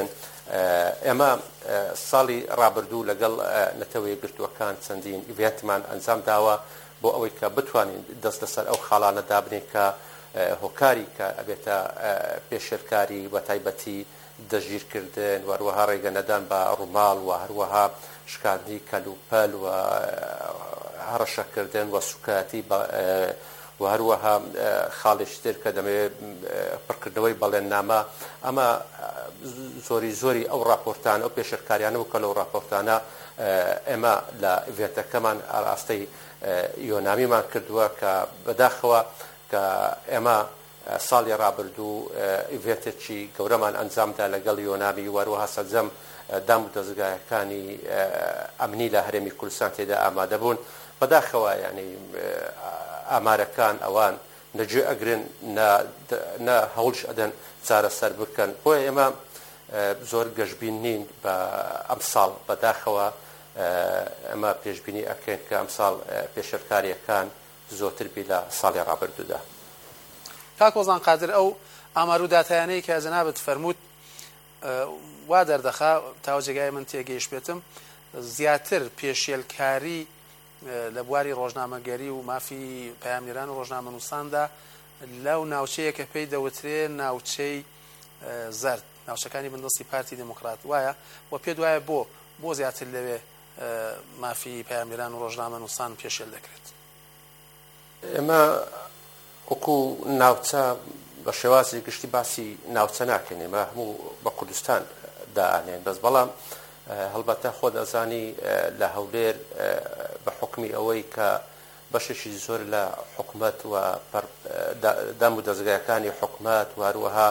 ئێمە ساڵی ڕابردوو لەگەڵ نەتەوەی گرتووەکان چەندین ئیڤێنتمان ئەنجام داوە بۆ ئەوەی کە بتوانین دەست لەسەر ئەو خاڵانە دابنین کە هۆکاری کە ئەبێتە پێشێرکاری بە تایبەتی دەژیرکردن و هەروەها ڕێگەنەدان بە ڕووماڵ و هەروەها شکاندنی کەلوپەل و هەڕەشەکردن و سوکاتی و هەروەها خاڵێشتر کە دەمەوێت پڕکردنەوەی بەڵێننامە ئەمە زۆری زۆری ئەو راپۆرتانە ئەو پێشەرکاریانە وکە لەو راپۆرتانە ئێمە لە ئیڤێنتەکەمان ئاراستەی یۆنامیمان کردووە کە بەداخەوە کە ئێمە ساڵی ڕابردوو ئیڤێنتێکی گەورەمان ئەنجامدا لەگەڵ یۆنامی وەروەها سەرجەم دام و دەستگایەکانی ئەمنی لە هەرێمی کوردستان تێدا ئامادە بوون بەداخەوە یعنی ئامارەکان ئەوان نەگوێ ئەگرن نە هەوڵش ئەدەن چارەسەر بکەن بۆیە ئێمە زۆر گەشتبین نین بە ئەم ساڵ بەداخەوە ئەمە پێشبینی ئەکەین کە ئەم ساڵ پێشەرکاریەکان زۆرتر بی لە ساڵی ڕابردوودا. کاک وەزان قادر ئەو ئامار و داتایانەی کە جەنابەت فەرمووت وا دەردەخا تاوە جێگای من تێگەیشت بێتم زیاتر پێشێلکاری لە بواری ڕۆژنامەگەری و مافی پەیامنێران و ڕۆژنامەنووساندا لەو ناوچەیە کە پێی دەوترێ ناوچەی زەرد ناوچەکانی بەندەستی پارتی دموکرات وایە و پێ دوایە بۆ بۆ زیاتر لەوێ مافی پەیامنێران و ڕۆژنامەنووسان پێشێل دەکرێت. ئێمە وەکو ناوچە بە شێوازی گشتی باسی ناوچە ناکەین ئێمە هەموو بە کوردستان دائانێن بەس بەڵام هەڵبەتە خۆ دەزانی لە هەولێر بە حکمی ئەوەی کە بەشێکی زۆر لە حکومەت و دام و دەستگایەکانی حکومەت و هەروەها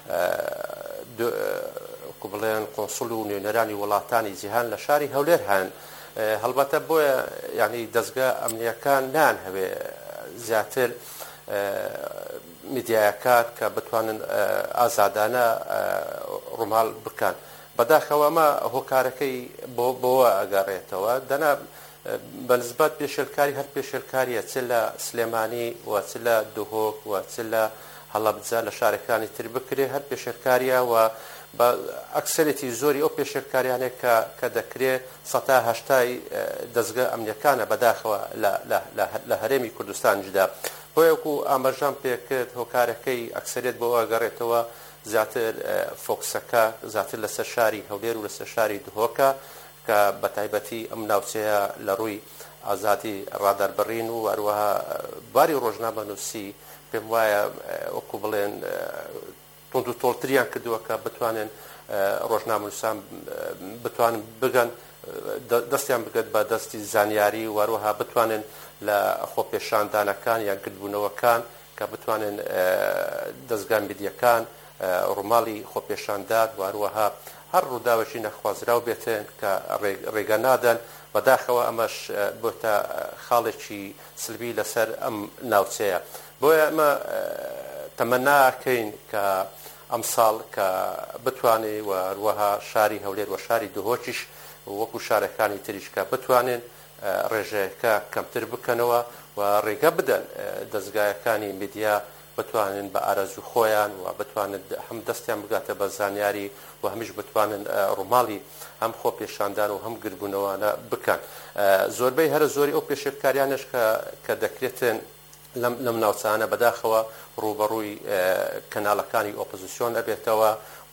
وەکو بڵێن قۆنسوڵ و نوێنەرانی وڵاتانی جیهان لە شاری هەولێر هەن هەڵبەتە بۆیە یعنی دەستگا ئەمنیەکان نان هەوێ زیاتر میدیایەکان کە بتوانن ئازادانە ڕووماڵ بکەن بەداخەوە ئەمە هۆکارەکەی بۆەوە ئەگەڕێتەوە دەنا بەنسبەت پێشێلکاری هەر پێشێلکاریە چ لە سلێمانی و چ لە دوهۆک و چ لە هەڵەبجە لە شارەکانی تر بکرێ هەر پێشێلکاریە و بە ئەکسەرێتی زۆری ئەو پێشێلکاریانێک کە دەکرێت سەتا هەشتای دەستگا ئەمنیەکانە بەداخەوە لە هەرێمی کوردستانجدا بۆیەکو ئاماژەم پێکرد هۆکارەکەی ئەکسەرێت بۆەوە گەڕێتەوە زیاتر فۆکسەکە زیاتر لەسەر شاری هەولێر و لەسەر شاری دهۆکە کە بە تایبەتی ئەم ناوچەیە لە ڕووی ئازادی ڕاداربڕین و هەروەها باری ڕۆژنامەنووسی پێم وایە وەکو بڵێن تۆند و تۆڵتریان کردووە کە بتوانن ڕۆژنامەنووسان بتوانن بگەن دەستیان بگەت بە دەستی زانیاری و هەروەها بتوانن لە خۆپێشاندانەکان یان کردبوونەوەکان کە بتوانن دەستگا میدیەکان ڕووماڵی خۆپێشاندان و هەروەها هەر ڕووداوێکی نەخوازراو بێتن کە ڕێگە نادەن بەداخەوە ئەمەش بۆتە خاڵێکی سلبی لەسەر ئەم ناوچەیە بۆیە ئەمە تەمەناکەین کە ئەم ساڵ کە بتوانێت و هەروەها شاری هەولێر و شاری دهۆکیش وەکو شارەکانی تریش کە بتوانن ڕێژەیەەکە کەمتر بکەنەوە و ڕێگە بدەن دەستگایەکانی میدیا بتوانن بە ئارەزوو خۆیان و بتوانن هەم دەستیان بگاتە بە زانیاری و هەمیش بتوانن ڕووماڵی هەم خۆ پێشاندان و هەم گربوونەوەانە بکەن زۆربەی هەرە زۆری ئەو پێشێرکاریانش کە دەکرێتن لەم ناوچانە بەداخەوە ڕوبەڕووی کەناڵەکانی ئۆپۆزیسیۆن ئەبێتەوە و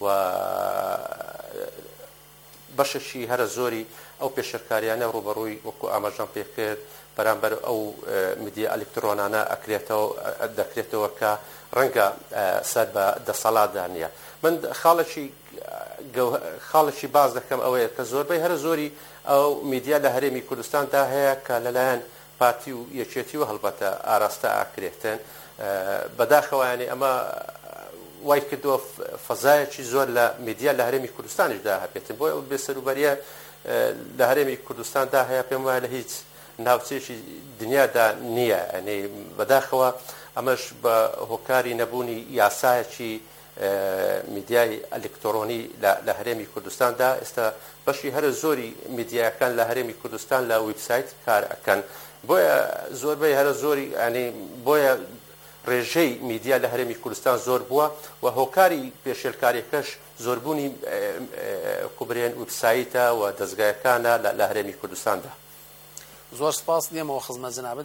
بەشەشی هەرە زۆری ئەو پێشەرکاریانە ڕوبەڕووی وەکو ئاماژەم پێکرد بەرامبەر ئەو میدیا ئەلکترۆنانە ئەکرێتەوە دەکرێتەوە کە ڕەنگە سەر بە دەسەڵاتدا نیە من خاڵێکی خاڵێکی باز دەکەم ئەوەیە کە زۆربەی هەرە زۆری ئەو میدیا لە هەرێمی کوردستاندا هەیە کە لەلایەن پارتی و یەکێتی و هەڵبەتە ئاراستە ئاکرێتن بەداخەوەیانی ئەمە وای کردووە فەزایەکی زۆر لە میدیا لە هەرێمی کوردستانیشدا هەبێتن بۆ ئەو بێسەروبەریە لە هەرێمی کوردستاندا هەیە پێم وایە لە هیچ ناوچێکی دنیادا نییە ئەنێ بەداخەوە ئەمەش بە هۆکاری نەبوونی یاسایەکی میدیای ئەلکترۆنی لە هەرێمی کوردستاندا ئێستا بەشی هەرە زۆری میدیاکان لە هەرێمی کوردستان لە ویبسایت کار ئەکەن بۆیە زۆربەی هەرە زۆری ئەنێ بۆیە ڕێژەی میدیا لە هەرێمی کوردستان زۆر بووە و هۆکاری پێشێلکاریەکەش زۆربوونی کوبرێن وبسایتە و دەستگایەکانە لە هەرێمی کوردستاندا. زۆر سپاس دێمەوە خزمەت جەنابەت.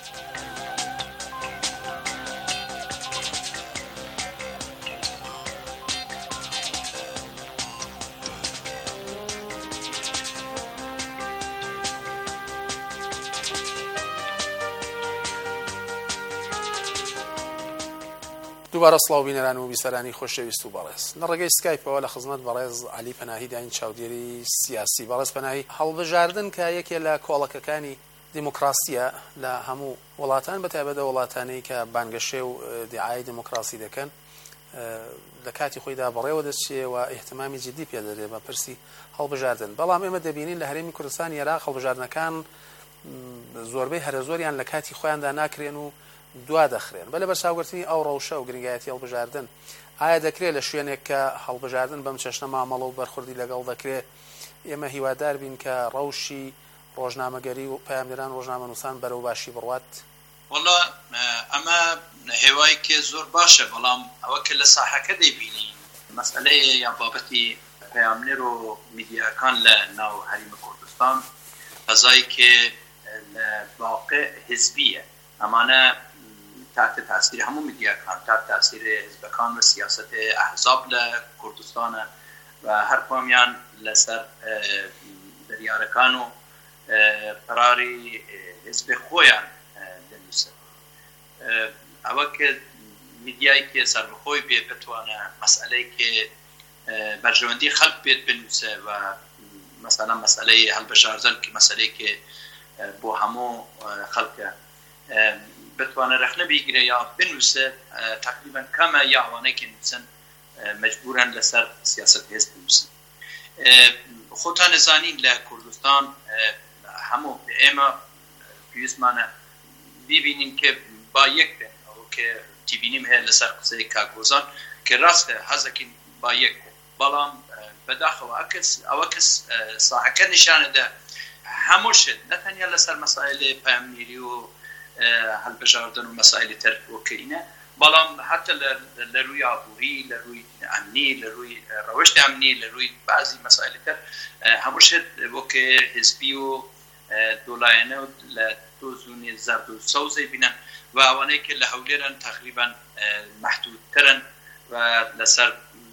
دووبارە سڵاو بینەران و بیسەرانی خۆشەویست و بەڕێز لە ڕێگەی سکایپەوە لە خزمەت بەڕێز عەلی پەناهی داین چاودێری سیاسی. بەڕێز پەناهی، هەڵبژاردن کە یەکێ لە کۆڵەکەکانی دیموکراسیە لە هەموو وڵاتان بەتایبەتە وڵاتانەی کە بانگەشێ و دیعای دیموکراسی دەکەن لە کاتی خۆیدا بەڕێوە دەچێ و ئیحتیمامی جدی پێ دەدرێت بە پرسی هەڵبژاردن. بەڵام ئێمە دەبینین لە هەرێمی کوردستان عێراق هەڵبژاردنەکان زۆربەی هەرە زۆریان لە کاتی خۆیاندا ناکرێن و دوا دەخرێن. بەلە بەرچاوگرتنی ئەو ڕەوشە و گرنگایەتی هەڵبژاردن ئایا دەکرێت لە شوێنێک کە هەڵبژاردن بەم چەشنە مامەڵە و بەرخوردی لەگەڵ دەکرێت ئێمە هیوادار بین کە ڕەوشی ڕۆژنامەگەری و پەیامنەران ڕۆژنامە نووسان بەرەو باشی بڕوات؟ وەڵا ئەمە هێوایەکێ زۆر باشە، بەڵام ئەوە کە لە ساحەکە دەیبینی مەسئلەیە یا بابەتی پەیامنەر و میدیاکان لە ناو هەرێمی کوردستان قەزایەکێ لە واقع حزبیە. ئەمانە تحت تاثیر هەموو میدیاکان، تحت تاثیر حزبەکان و سیاست ئەحزاب لە کوردستانە و هەر کۆمیان لەسەر بڕیارەکان و قراری حزب خۆیان دەنووسن. ئەوە کە میدیایەکێ سەربەخۆی بێ بتوانە مەسئلەیەکێ بەرژەوەندی خەڵک بێت بنووسە و مەسەڵەن مەسئلەی هەڵبژاردن کە مەسئلەیەکێ بۆ هەموو خەڵکە بتوانە رەخنە بیگرێ یا بنووسە، تقریبا کەمە یا ئەوانەی نووسن مەجبورن لەسەر سیاست حزب بنووسن. خۆتان نەزانین لە کوردستان هەموو ئێمە پێویستمانە بیبینین کە با یەک بێن. ئەوە کە تیبینیم هەیە لەسەر قسەی کاکۆزان کە ڕاستە حەزەکەین با یەک بێن، بەڵام بەداخەوە ئەوە کەس ساحەکە نیشانەدە هەموو شت نەتەنیا لەسەر مەسائلەی پەیامنێری و هەڵبژاردن و مەسائلی تر وەکەینە، بەڵام حتى لە ڕووی ئابووری، لە ڕووی ئەمنی، لە ڕووی ڕەوشتی ئەمنی، لە ڕووی بازی مەسائلی تر هەموو شت وەکە حزبی و دۆلایەنە و لە دۆزونی زەرد و سەوزەی بینن و ئەوانەی کە لە هەولێرن تقریبا محدودترن و لەسەر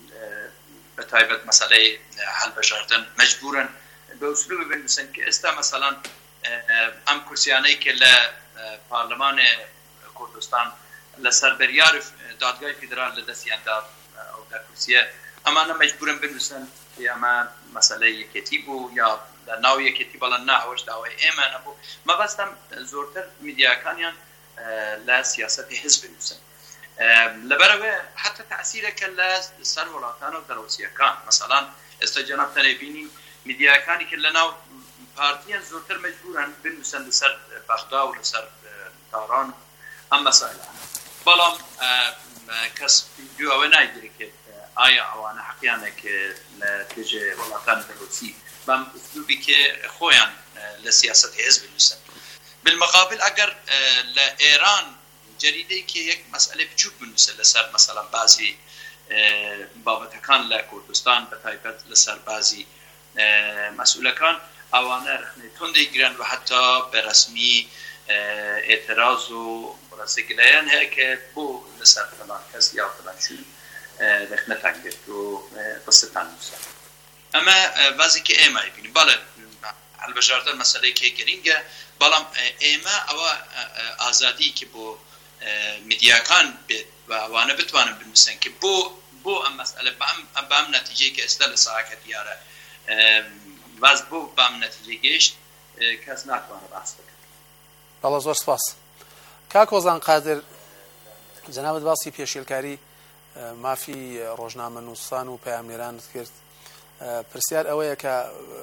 بەتایبەت مەسەلەی هەڵبژاردن مەجبورن بە ئوسلوبی بنووسن کە ئێستا مەسەڵەن ئەم کورسیانەی کە لە پارلەمانی کوردستان لەسەر بەریار دادگای فیدرال لە دەستیاندا ئەو کورسیە ئەمانە مەجبورن بنووسن کە ئەمە مەسەلەی یەکێتی بوو یا لە ناو یەکێتی، بەڵام ناهەوەش داوای ئێمە نەبوو. مەبەستم زۆرتر میدیاکانیان لە سیاسەتی حزب بنووسن. لەبەرەوە حتى تەعسیرەکە لە سەر وڵاتان و دەرەوسیەکان، مەسەڵەن ئێستا جەناب تەنێ بینین میدیاکانی کە لە ناو پارتیان زۆرتر مەجبورن بنووسن لەسەر بەغدا و لەسەر تاران ئەم مەسائلە، بەڵام کەس دوێوە نایگرێت ئایا ئەوانە حەقیانێک لە توێژێ وڵاتانی دەرەوسی بەم ئوسلوبی کە خۆیان لە سیاسەتی حزب بنووسن. بالمقابل ئەگەر لە ئێران جەریدەیەکی یەک مەسئلەی بچووک بنووسە لەسەر مەسەڵەن بازی بابەتەکان لە کوردستان بەتایبەت لەسەر بازی مەسئولەکان، ئەوانە رەخنەی تۆندەیگرن و حتا بەرەسمی ئێتراز و ڕاستیگرایان هەیە کە بۆ لەسەر فلان کەس یا فلان شوێن رەخنەتان گرت و قسەتان نووسە. ئەمە بازێکی ئێمە بینین. بەڵێ هەڵبژاردن مەسەلەیەکی گرینگە، بەڵام ئێمە ئەوە ئازادی کە بۆ میدیاکان بێت و ئەوانە بتوانن بنووسن کە بۆ بۆ ئەم مەسئلە بە ئەم نەتیجەی کە ئێستا لە ساحەکە دیارە باز بۆ بەم نەتیجە گەیشت کەس ناتوانێت باس بکات. بەڵێ زۆر سپاس. کاکۆزان قادر، جەنابەت باسی پێشێلکاری مافی ڕۆژنامە نووسان و پەیامنێرانت کرد. پرسیار ئەوەیە کە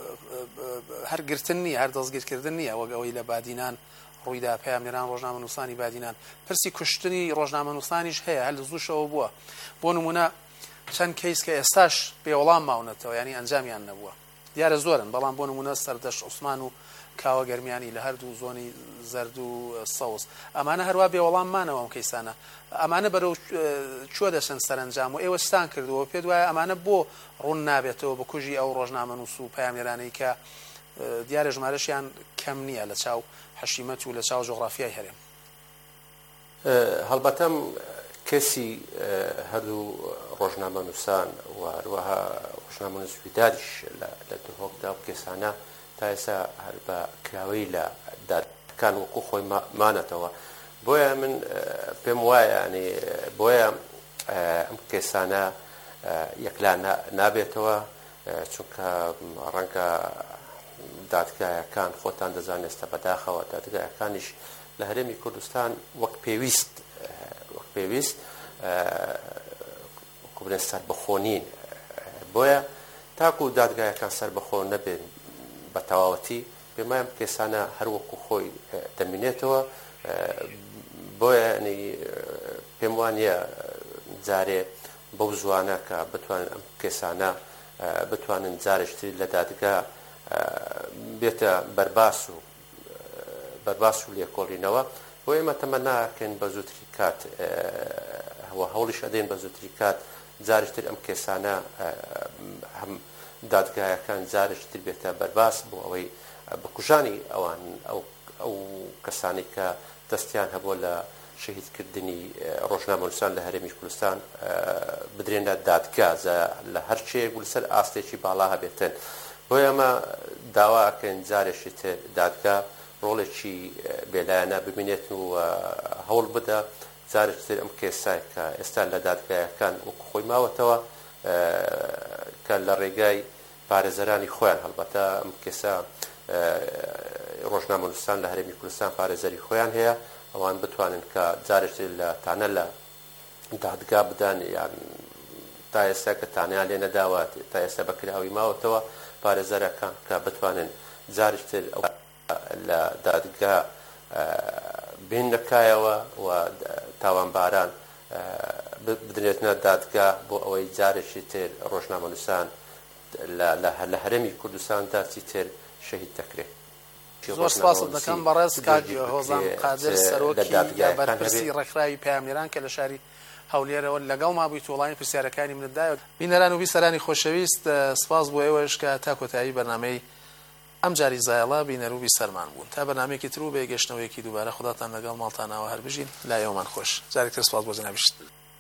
هەر گرتن نییە، هەر دەستگیرکردن نییە، وەک ئەوەی لە بادینان ڕوویدا پەیامنێران ڕۆژنامە نووسانی بادینان. پرسی کوشتنی ڕۆژنامە نووسانیش هەیە، هەر لە زووشەوە بووە. بۆ نمونە چەند کەیس کە ئێستاش پێوەڵام ماونەتەوە، ینی ئەنجامیان نەبووە، دیارە زۆرن، بەڵام بۆ نمونە سەردەشت عوسمان و کاوە گەرمیانی لە هەردوو زۆنی زەرد و سەوز ئەمانە هەروە بێوەڵاممانەوە ئەم کەیسانە ئەمانە بەرەو چۆ دەچن سەرنجام و ئێوە ستان کردووە پێت وایە ئەمانە بۆ ڕوون نابێتەوە بە کوژی ئەو ڕۆژنامەنووس و پەیامێرانەی کە دیارە ژمارەشیان کەم نییە لە چاو حەشیمەت و لە چاو جۆغرافیای هەرێم. هەڵبەتەم کەسی هەردوو ڕۆژنامەنووسان و هەروەها ڕۆژنامەنووسی داریش لە دهۆکدا و کێسانە تا ئێستا هەر بە کراوەی لە دادگاکان وەکو خۆی مانەتەوە بۆیە من پێم وایە ینی بۆیە ئەم کێسانە یەکلا نابێتەوە چونکە ڕەنگە دادگایەکان خۆتان دەزان ئێستا بەداخەوە دادگایەکانیش لە هەرێمی کوردستان وەک پێویست وەک پێویست کوبنە سەربەخۆنین بۆیە تاکو دادگایەکان سەربەخۆ نەبێن بە تەواوەتی پێم وایە ئەم کێسانە هەر وەکو خۆی دەمێنێتەوە بۆیە پێم وانە جارێ بەو زوانە کە بتوانن ئەم کێسانە بتوانن جارشتری لە دادگا بێتە بەرباس و بەرباس و لێکۆڵینەوە بۆ ئێمە تەمە ناکەین بە زووتری کات هەوە هەوڵیش ئەدەین بە زووتری کات جارشتر ئەم کێسانە هەم دادگایەکان جارشتر بێتە بەرباس بۆ ئەوەی بکوژانی ئەوان ئەو کەسانی کە دەستیان هەبووە لە شەهیدکردنی ڕۆژنامەنووسان لە هەرێمی کوردستان بدرێنە دادگا لە هەر شتێک و لەسەر ئاستێکی باڵا هەبێتن بۆیە ئەمە داواکەن جارێکی تر دادگا ڕۆڵێکی بێلایەنە ببینێت و هەوڵ بدە جارێک تر ئەم کێسای کە ئێستا لە دادگایەکان وەکو خۆی ماوەتەوە کە لە ڕێگای پارێزەرانی خۆیان هەڵبەتە ئەم کێسا ڕۆژنامەنووسان لە هەرێمی کوردستان پارێزەری خۆیان هەیە ئەوان بتوانن کە جارێک لە تانە لە دادگا بدەن یان تا ئێستا کە تانیان لێ نەداوات تا ئێستا بەکراوی ماوەتەوە پارێزەرەکان کە بتوانن جارێکتر لە دادگا بین نەکایەوە و تاوانباران بدرێتنە دادگا بۆ ئەوەی جارێکی تر ڕۆژنامەنووسان لە هەرێمی کوردستاندا چی تر شەهید دەکرێت. زۆر سپاست دەکەم بەڕێز کاک هۆزان قادر سەرۆکی بەرپرسی ڕێکخراوی پەیامنێران کە لە شاری هەولێرەوە لەگەڵ مابوویت وڵانی پرسیارەکانی منتدایە. بینەران و بیسەرانی خۆشەویست سپاس بۆ ئێوەش کە تا کۆتایی بەرنامەی ئەم جاری زایڵا بینەر و بیسەرمان بوون تا بەرنامەیەکی تر و بە گەشتنەوەیەکی دووبارە خوداتان لەگەڵ ماڵتانەوە هەر بژین لای ئێوەمان خۆش. جارێکتر سپاس بۆ جەنابیشت.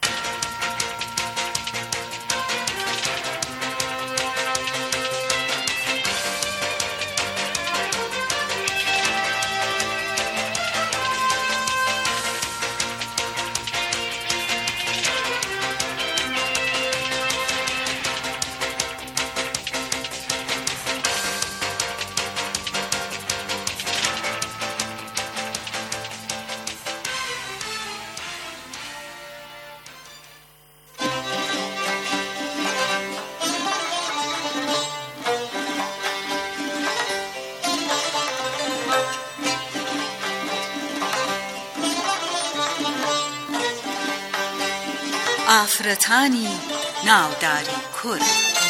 ئافرەتانی ناوداری کورد.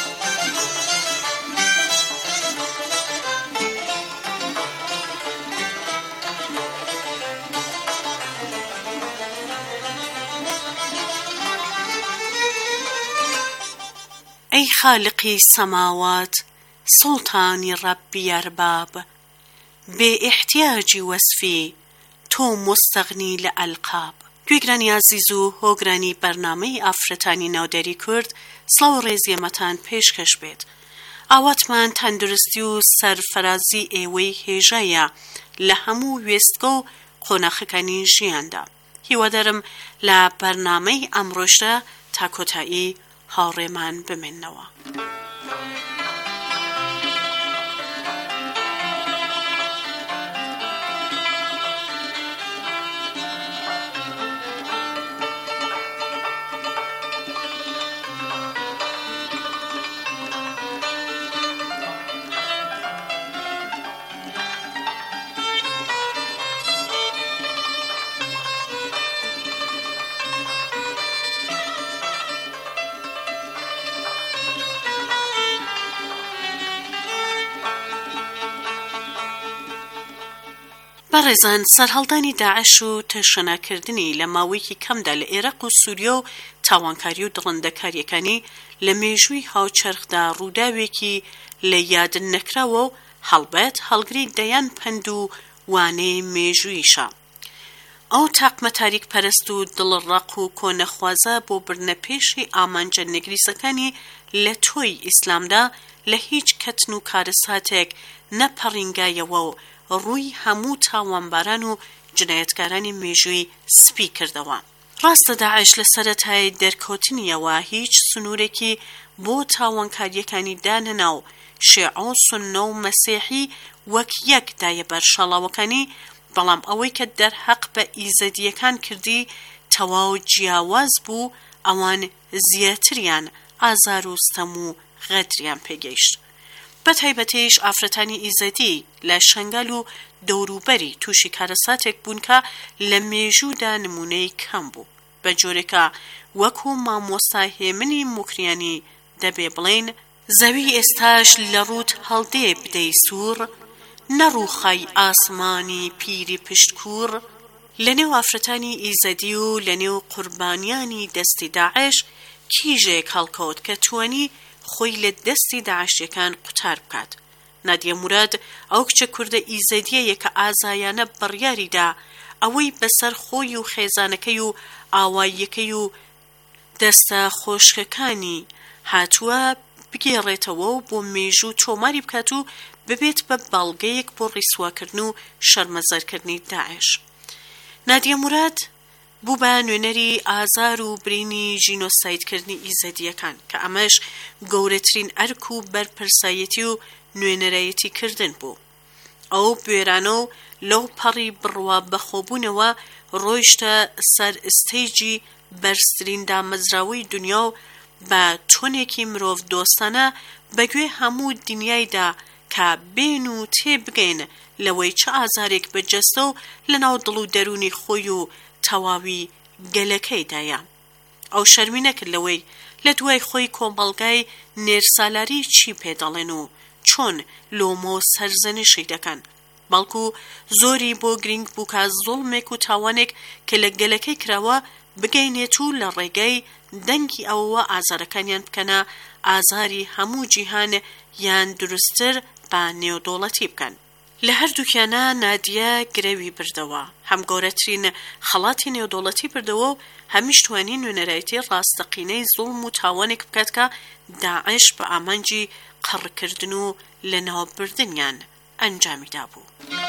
ای خالقی سماوات سلطانی ربی ارباب به احتیاج وصفی تو مستغنی لألقاب. گوێگرانی عزیز و هۆگرانی بەرنامەی ئافرەتانی ناوداری کورد سڵاو و ڕێزیەمەتان پێشکەش بێت. ئاواتمان تەندروستی و سەرفەرازی ئێوەی هێژایە لە هەموو وێستگە و قۆناغەکانی ژیاندا. هیوادارم لە بەرنامەی ئەمڕۆژدا تا کۆتایی هاوڕێمان بمێننەوە. بەڕێزان سەرهەڵدانی داعش و تەشەناکردنی لە ماوەیەکی کەمدا لە عێراق و سووریا و تاوانکاری و دڕندەکاریەکانی لە مێژووی هاوچەرخدا ڕووداوێکی لە یادن نەکراوە و هەڵبەت هەڵگری دەیان پەند و وانەی مێژوویشە. ئەو تاقمە تاریک پەرست و دڵڕەق و کۆنەخوازە بۆ برنەپێشی ئامانجە نەگریسەکانی لە تۆی ئیسلامدا لە هیچ کەتن و کارەساتێک نەپەڕینگایەوە و ڕووی هەموو تاوانباران و جنایەتکارانی مێژووی سپی کردەوە. ڕاستە داعش لە سەرەتای دەرکەوتنیەوە هیچ سنوورێکی بۆ تاوانکاریەکانی دانەنا و شیعە و سوننە و مەسیحی وەک یەک دایە بەر شەڵاوەکانی، بەڵام ئەوەی کە دەرحەق بە ئیزەدیەکان کردی تەواو جیاواز بوو، ئەوان زیاتریان ئازار و ستەم و غەدریان پێگەیشت. بەتایبەتیش ئافرەتانی ئیزەدی لە شەنگەل و دەوروبەری تووشی کارەساتێک بوون کە لە مێژوودا نمونەی کەم بوو، بە جۆرێکە وەکو مامۆستا هێمنی موکریانی دەبێ بڵێن زەوی ئێستاش لە ڕوت هەڵدێ بدەی سوور، نەڕووخای ئاسمانی پیری پشتکوور. لە نێو ئافرەتانی ئیزەدی و لە نێو قوربانیانی دەستی داعش کیژێک هەڵکەوت کە توانی خۆی لە دەستی داعشیەکان قوتار بکات. نادیە موراد ئەو کچە کوردە ئیزەدیەیە کە ئازایانە بڕیاریدا ئەوەی بەسەر خۆی و خێزانەکەی و ئاواییەکەی و دەستە خۆشکەکانی هاتووە بگێڕێتەوە و بۆ مێژوو تۆماری بکات و ببێت بە باڵگەیەک بۆ ڕیسواکردن و شەرمەزارکردنی داعش. نادیە موراد بوو بە نوێنەری ئازار و برینی ژینۆسایدکردنی ئیزەدیەکان کە ئەمەش گەورەترین ئەرک و بەرپرسایەتی و نوێنەرایەتی کردن بوو. ئەو بوێرانە و لەو پەڕی بڕوا بەخۆبوونەوە ڕۆیشتە سەر ئستەیجی بەرزترین دامەزراوەی دنیا و بە تۆنێکی مرۆڤ دۆستانە بەگوێ هەموو دنیایدا کە بێن و تێبگەین لەوەی چه ئازارێک بەجەستە و لەناو دڵ و دەرونی خۆی و تەواوی گەلەکەیدایە. ئەو شەرمی نەکرد لەوەی لە دوای خۆی کۆمەڵگای نێرسالاری چی پێدەڵێن و چۆن لۆمە و سەرزەنشی دەکەن، بەڵکو زۆری بۆ گرنگ بوو کە زوڵمێک و تاوانێک کە لە گەلەکەی کراوە بگەینێت و لە ڕێگەی دەنگی ئەوەوە ئازارەکانیان بکەنە ئازاری هەموو جیهان یان دروستتر بە نێودۆڵەتی بکەن. لە هەردووکیانە نادیە گرەوی بردەوە، هەم گەورەترین خەڵاتی نێودۆڵەتی بردەوە و هەمیش توانی نوێنەرایەتی ڕاستەقینەی زوڵم و تاوانێک بکات کە داعش بە ئامانجی قەڕکردن و لە ناوبردنیان ئەنجامیدا بوو.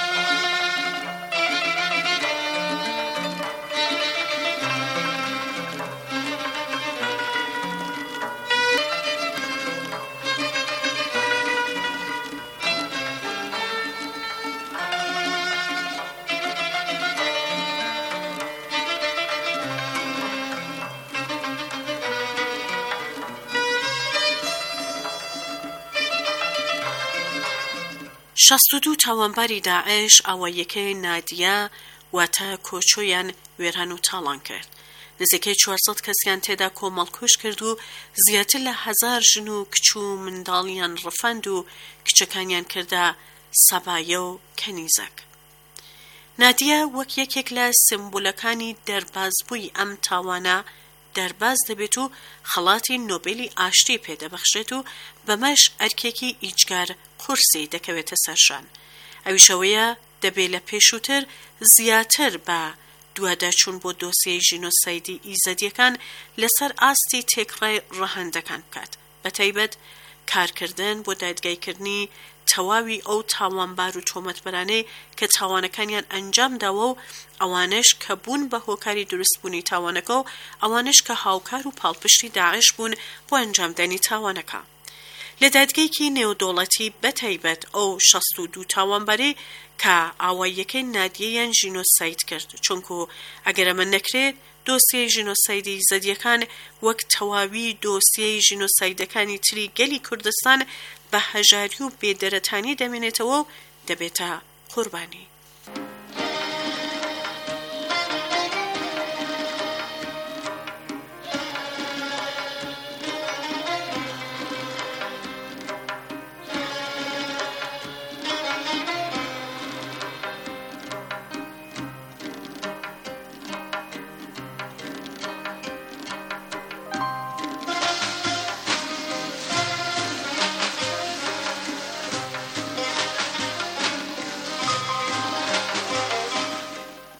شەست و دوو تاوانباری داعش ئاواییەکەی نادیە واتە کۆچۆیان وێران و تاڵان کرد. نزیکەی چوارسەد کەسیان تێدا کۆمەڵکوش کرد و زیاتر لە هەزار ژن و کچ و منداڵیان ڕفاند و کچەکانیان کردە سەبایە و کەنیزەک. نادیە وەک یەکێک لە سمبولەکانی دەربازبووی ئەم تاوانە دەرباز دەبێت و خەڵاتی نۆبێلی ئاشتی پێدەبەخشێت و بەمەش ئەرکێکی ئیجگار قورسی دەکەوێتە سەرشان. ئەویشەوەیە دەبێت لە پێشووتر زیاتر بە دوواداچوون بۆ دۆسیەی ژینۆسایدی ئیزەدیەکان لەسەر ئاستی تێکڕای ڕەهەندەکان بکات، بەتایبەت کارکردن بۆ دادگایکردنی تەواوی ئەو تاوانبار و تۆمەتبەرانەی کە تاوانەکانیان ئەنجام داوە و ئەوانش کە بوون بە هۆکاری دروستبوونی تاوانەکە و ئەوانش کە هاوکار و پاڵپشتی داعش بوون بۆ ئەنجامدانی تاوانەکە. لە دادگایکی نێودۆڵەتی بەتایبەت ئەو شەست و دوو تاوانبارەی کە ئاواییەکەی نادیەیان ژینۆساید کرد، چونکو ئەگەر ئەمە نەکرێت دۆسیەی ژینۆسایدی زەدیەکان وەک تەواوی دۆسیەی ژینۆسایدەکانی تری گەلی کوردستان بە هەژاری و بێدەرەتانی دەمێنێتەوە و دەبێتە قوربانی.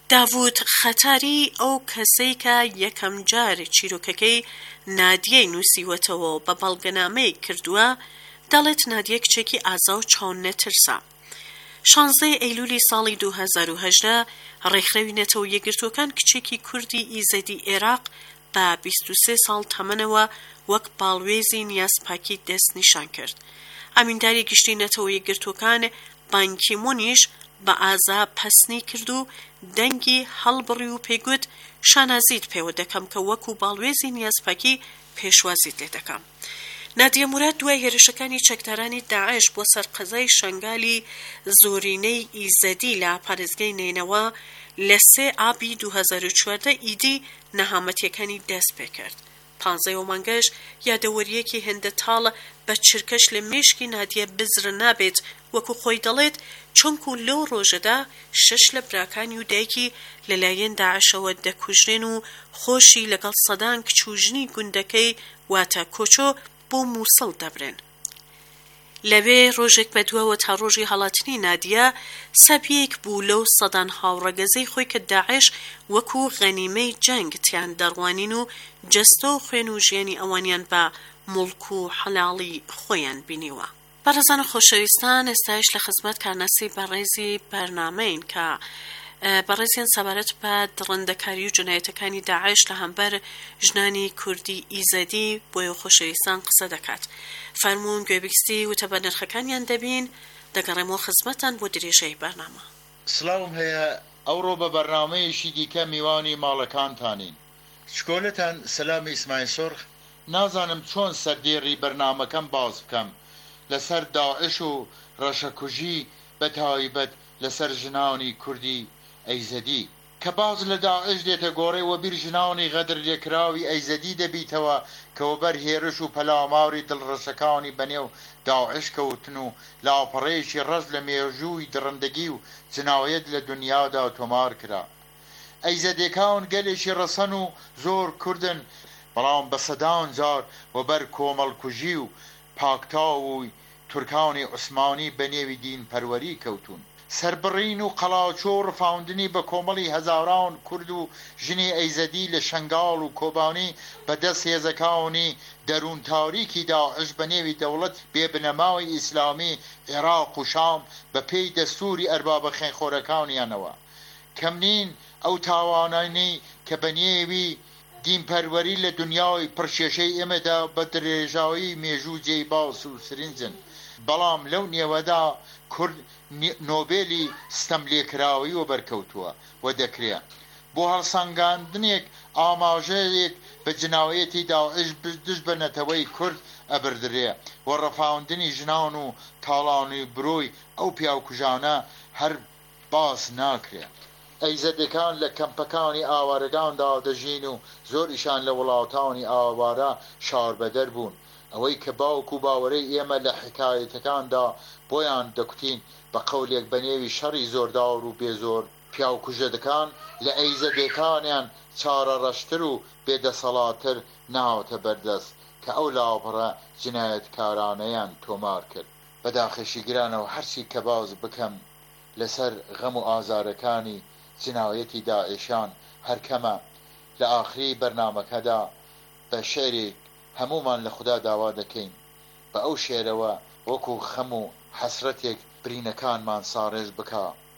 داوود خەتاری ئەو کەسەی کە یەکەم جار چیرۆکەکەی نادیەی نووسیوەتەوە بە بەڵگەنامەی کردووە دەڵێت نادیە کچێکی ئازا و چاون نەترسا. شانزدەی ئەیلولی ساڵی دوو هەزار و هەژدە ڕێکخراوی نەتەوە یەکگرتوەکان کچێکی کوردی ئیزەدی عێراق بە بیست و سێ ساڵ تەمەنەوە وەک باڵوێزی نیازپاکی دەست نیشان کرد. ئامینداری گشتی نەتەوە یەکگرتوەکان بانکیمۆنیش بە ئازا پەسنی کرد و دەنگی هەڵبڕی و پێیگوت شانازیت پێوە دەکەم کە وەکو باڵوێزی نیازپاکی پێشوازیت لێ دەکەم. نادیە موراد دوای هێرشەکانی چەکدارانی داعش بۆ سەرقەزای شنگالی زۆرینەی ئیزەدی لە پارێزگای نینەوە لە سێ ئابی دوو هەزار و چواردە ئیدی نەهامەتیەکانی دەست پێ کرد. پانزەی مانگەش یادەوەریەکی هێندەتاڵ بە چرکەش لە مێشکی نادیە بزر نابێت وەکو خۆی دەڵێت چونکو لەو ڕۆژەدا شەش لە براکانی و دایکی لەلایەن داعشەوە دەکوژرێن و خۆشی لەگەڵ سەدان کچوژنی گوندەکەی واتە کۆچۆ بۆ مووسڵ دەبرێن. لەوێ ڕۆژێک بەدووەوە تا ڕۆژی هەڵاتنی نادیە سەبیەک بوو لەو سەدان هاوڕەگەزەی خۆی کە داعش وەکو غەنیمەی جەنگ تیان دەڕوانین و جەستە و خوێن و ژیانی ئەوانیان بە موڵک و حەلاڵی خۆیان بینیوە. بەڕێزان و خۆشەویستان، ئێستایش لە خزمەت کارناسی بەڕێزی بەرنامەین کە بەڕێزیان سەبارەت بە دڕندەکاری و جنایەتەکانی داعش لە هەمبەر ژنانی کوردی ئیزەدی بۆیە خۆشەویستان قسە دەکات. فەرموون گوێبیستی وتە بە نرخەکانیان دەبین، دەگەڕێمەوە خزمەتان بۆ درێژەی بەرنامە. سڵاوم هەیە، ئەوڕۆ بە بەرنامەیەشی دیکە میوانی ماڵەکانتانین. شکۆلتان سەلامی ئیسماعیل سۆرخ. نازانم چۆن سەردێڕی بەرنامەکەم باز بکەم لەسەر داعش و ڕەشەکوژی بە تایبەت لەسەر ژنانی کوردی ئەیزەدی کە باز لە داعش دێتە گۆڕێ و بیر ژنانی غەدر لێکراوی ئەیزەدی دەبیتەوە کەوە بەر هێرش و پەلاماوری دڵڕەشەکانی بەنێو داعش کەوتن و لاپەڕەیەکی ڕەز لە مێژووی درڕندەگی و جنایەت لە دنیادا تۆمار کرا. ئەیزەدێکان گەلێکی ڕەسەن و زۆر کوردن، بەڵام بە سەدان جار و بەر کۆمەڵکوژی و پاکتاوی تورکانی عوسمانی بەنێوی دین پەروەری کەوتون. سربڕین و قەڵاچۆ و ڕفاوندنی بە کۆمەڵی هەزاران کورد و ژنی ئەیزەدی لە شنگال و کۆبانی بەدەست هێزەکانی دەروون تاریکی داعش بەنێوی دەوڵەت بێبنەماوی ئیسلامی عێراق و شام بە پێی دەستوری ئەربابە خێنخۆرەکانیانەوە. کەمنین ئەو تاوانانی کە بەنێوی دینپەروەری لە دنیای پرشێشەی ئێمەدا بە درێژاوی مێژوو جێی باس و سرنجن، بەڵام لەو نێوەدا کورد نۆبێلی ستەم لێکراوی و بەرکەوتووە و دەکرێت بۆ هەڵسەنگاندنێک ئاماژەیەک بە جنایەتی داعش دژ بە نەتەوەی کورد ئەبردرێ و ڕەفاوندنی ژنان و تاڵانی برۆی ئەو پیاوکوژانە هەر باس ناکرێت. ئەیزەدەکان لە کەمپەکانی ئاوارەکاندا دەژین و زۆریشان لە وڵاتانی ئاوارە شاربەدەر بوون. ئەوەی کە باوک و باوەرەی ئێمە لە حکایەتەکاندا بۆیان دەکوتین بە قەولێک بەنێوی شەڕی زۆرداور و بێزۆر پیاوکوژەدەکان لە ئەیزەدەکانیان چارە ڕەشتر و بێدەسەڵاتر ناوتە بەردەست کە ئەو لاپەڕە جنایەتکارانەیان تۆمار کرد. بەداخەشی گرانەوە هەرچی کە باز بکەم لەسەر غەم و ئازارەکانی جنایەتی داعشان هەرکەمە لە ئاخری بەرنامەکەدا بە شێرێک هەمومان لە خوددا داوا دەکەین بە ئەو شێرەوە وەکو خەم و حەسرەتێک برینەکانمان ساڕێژ بکە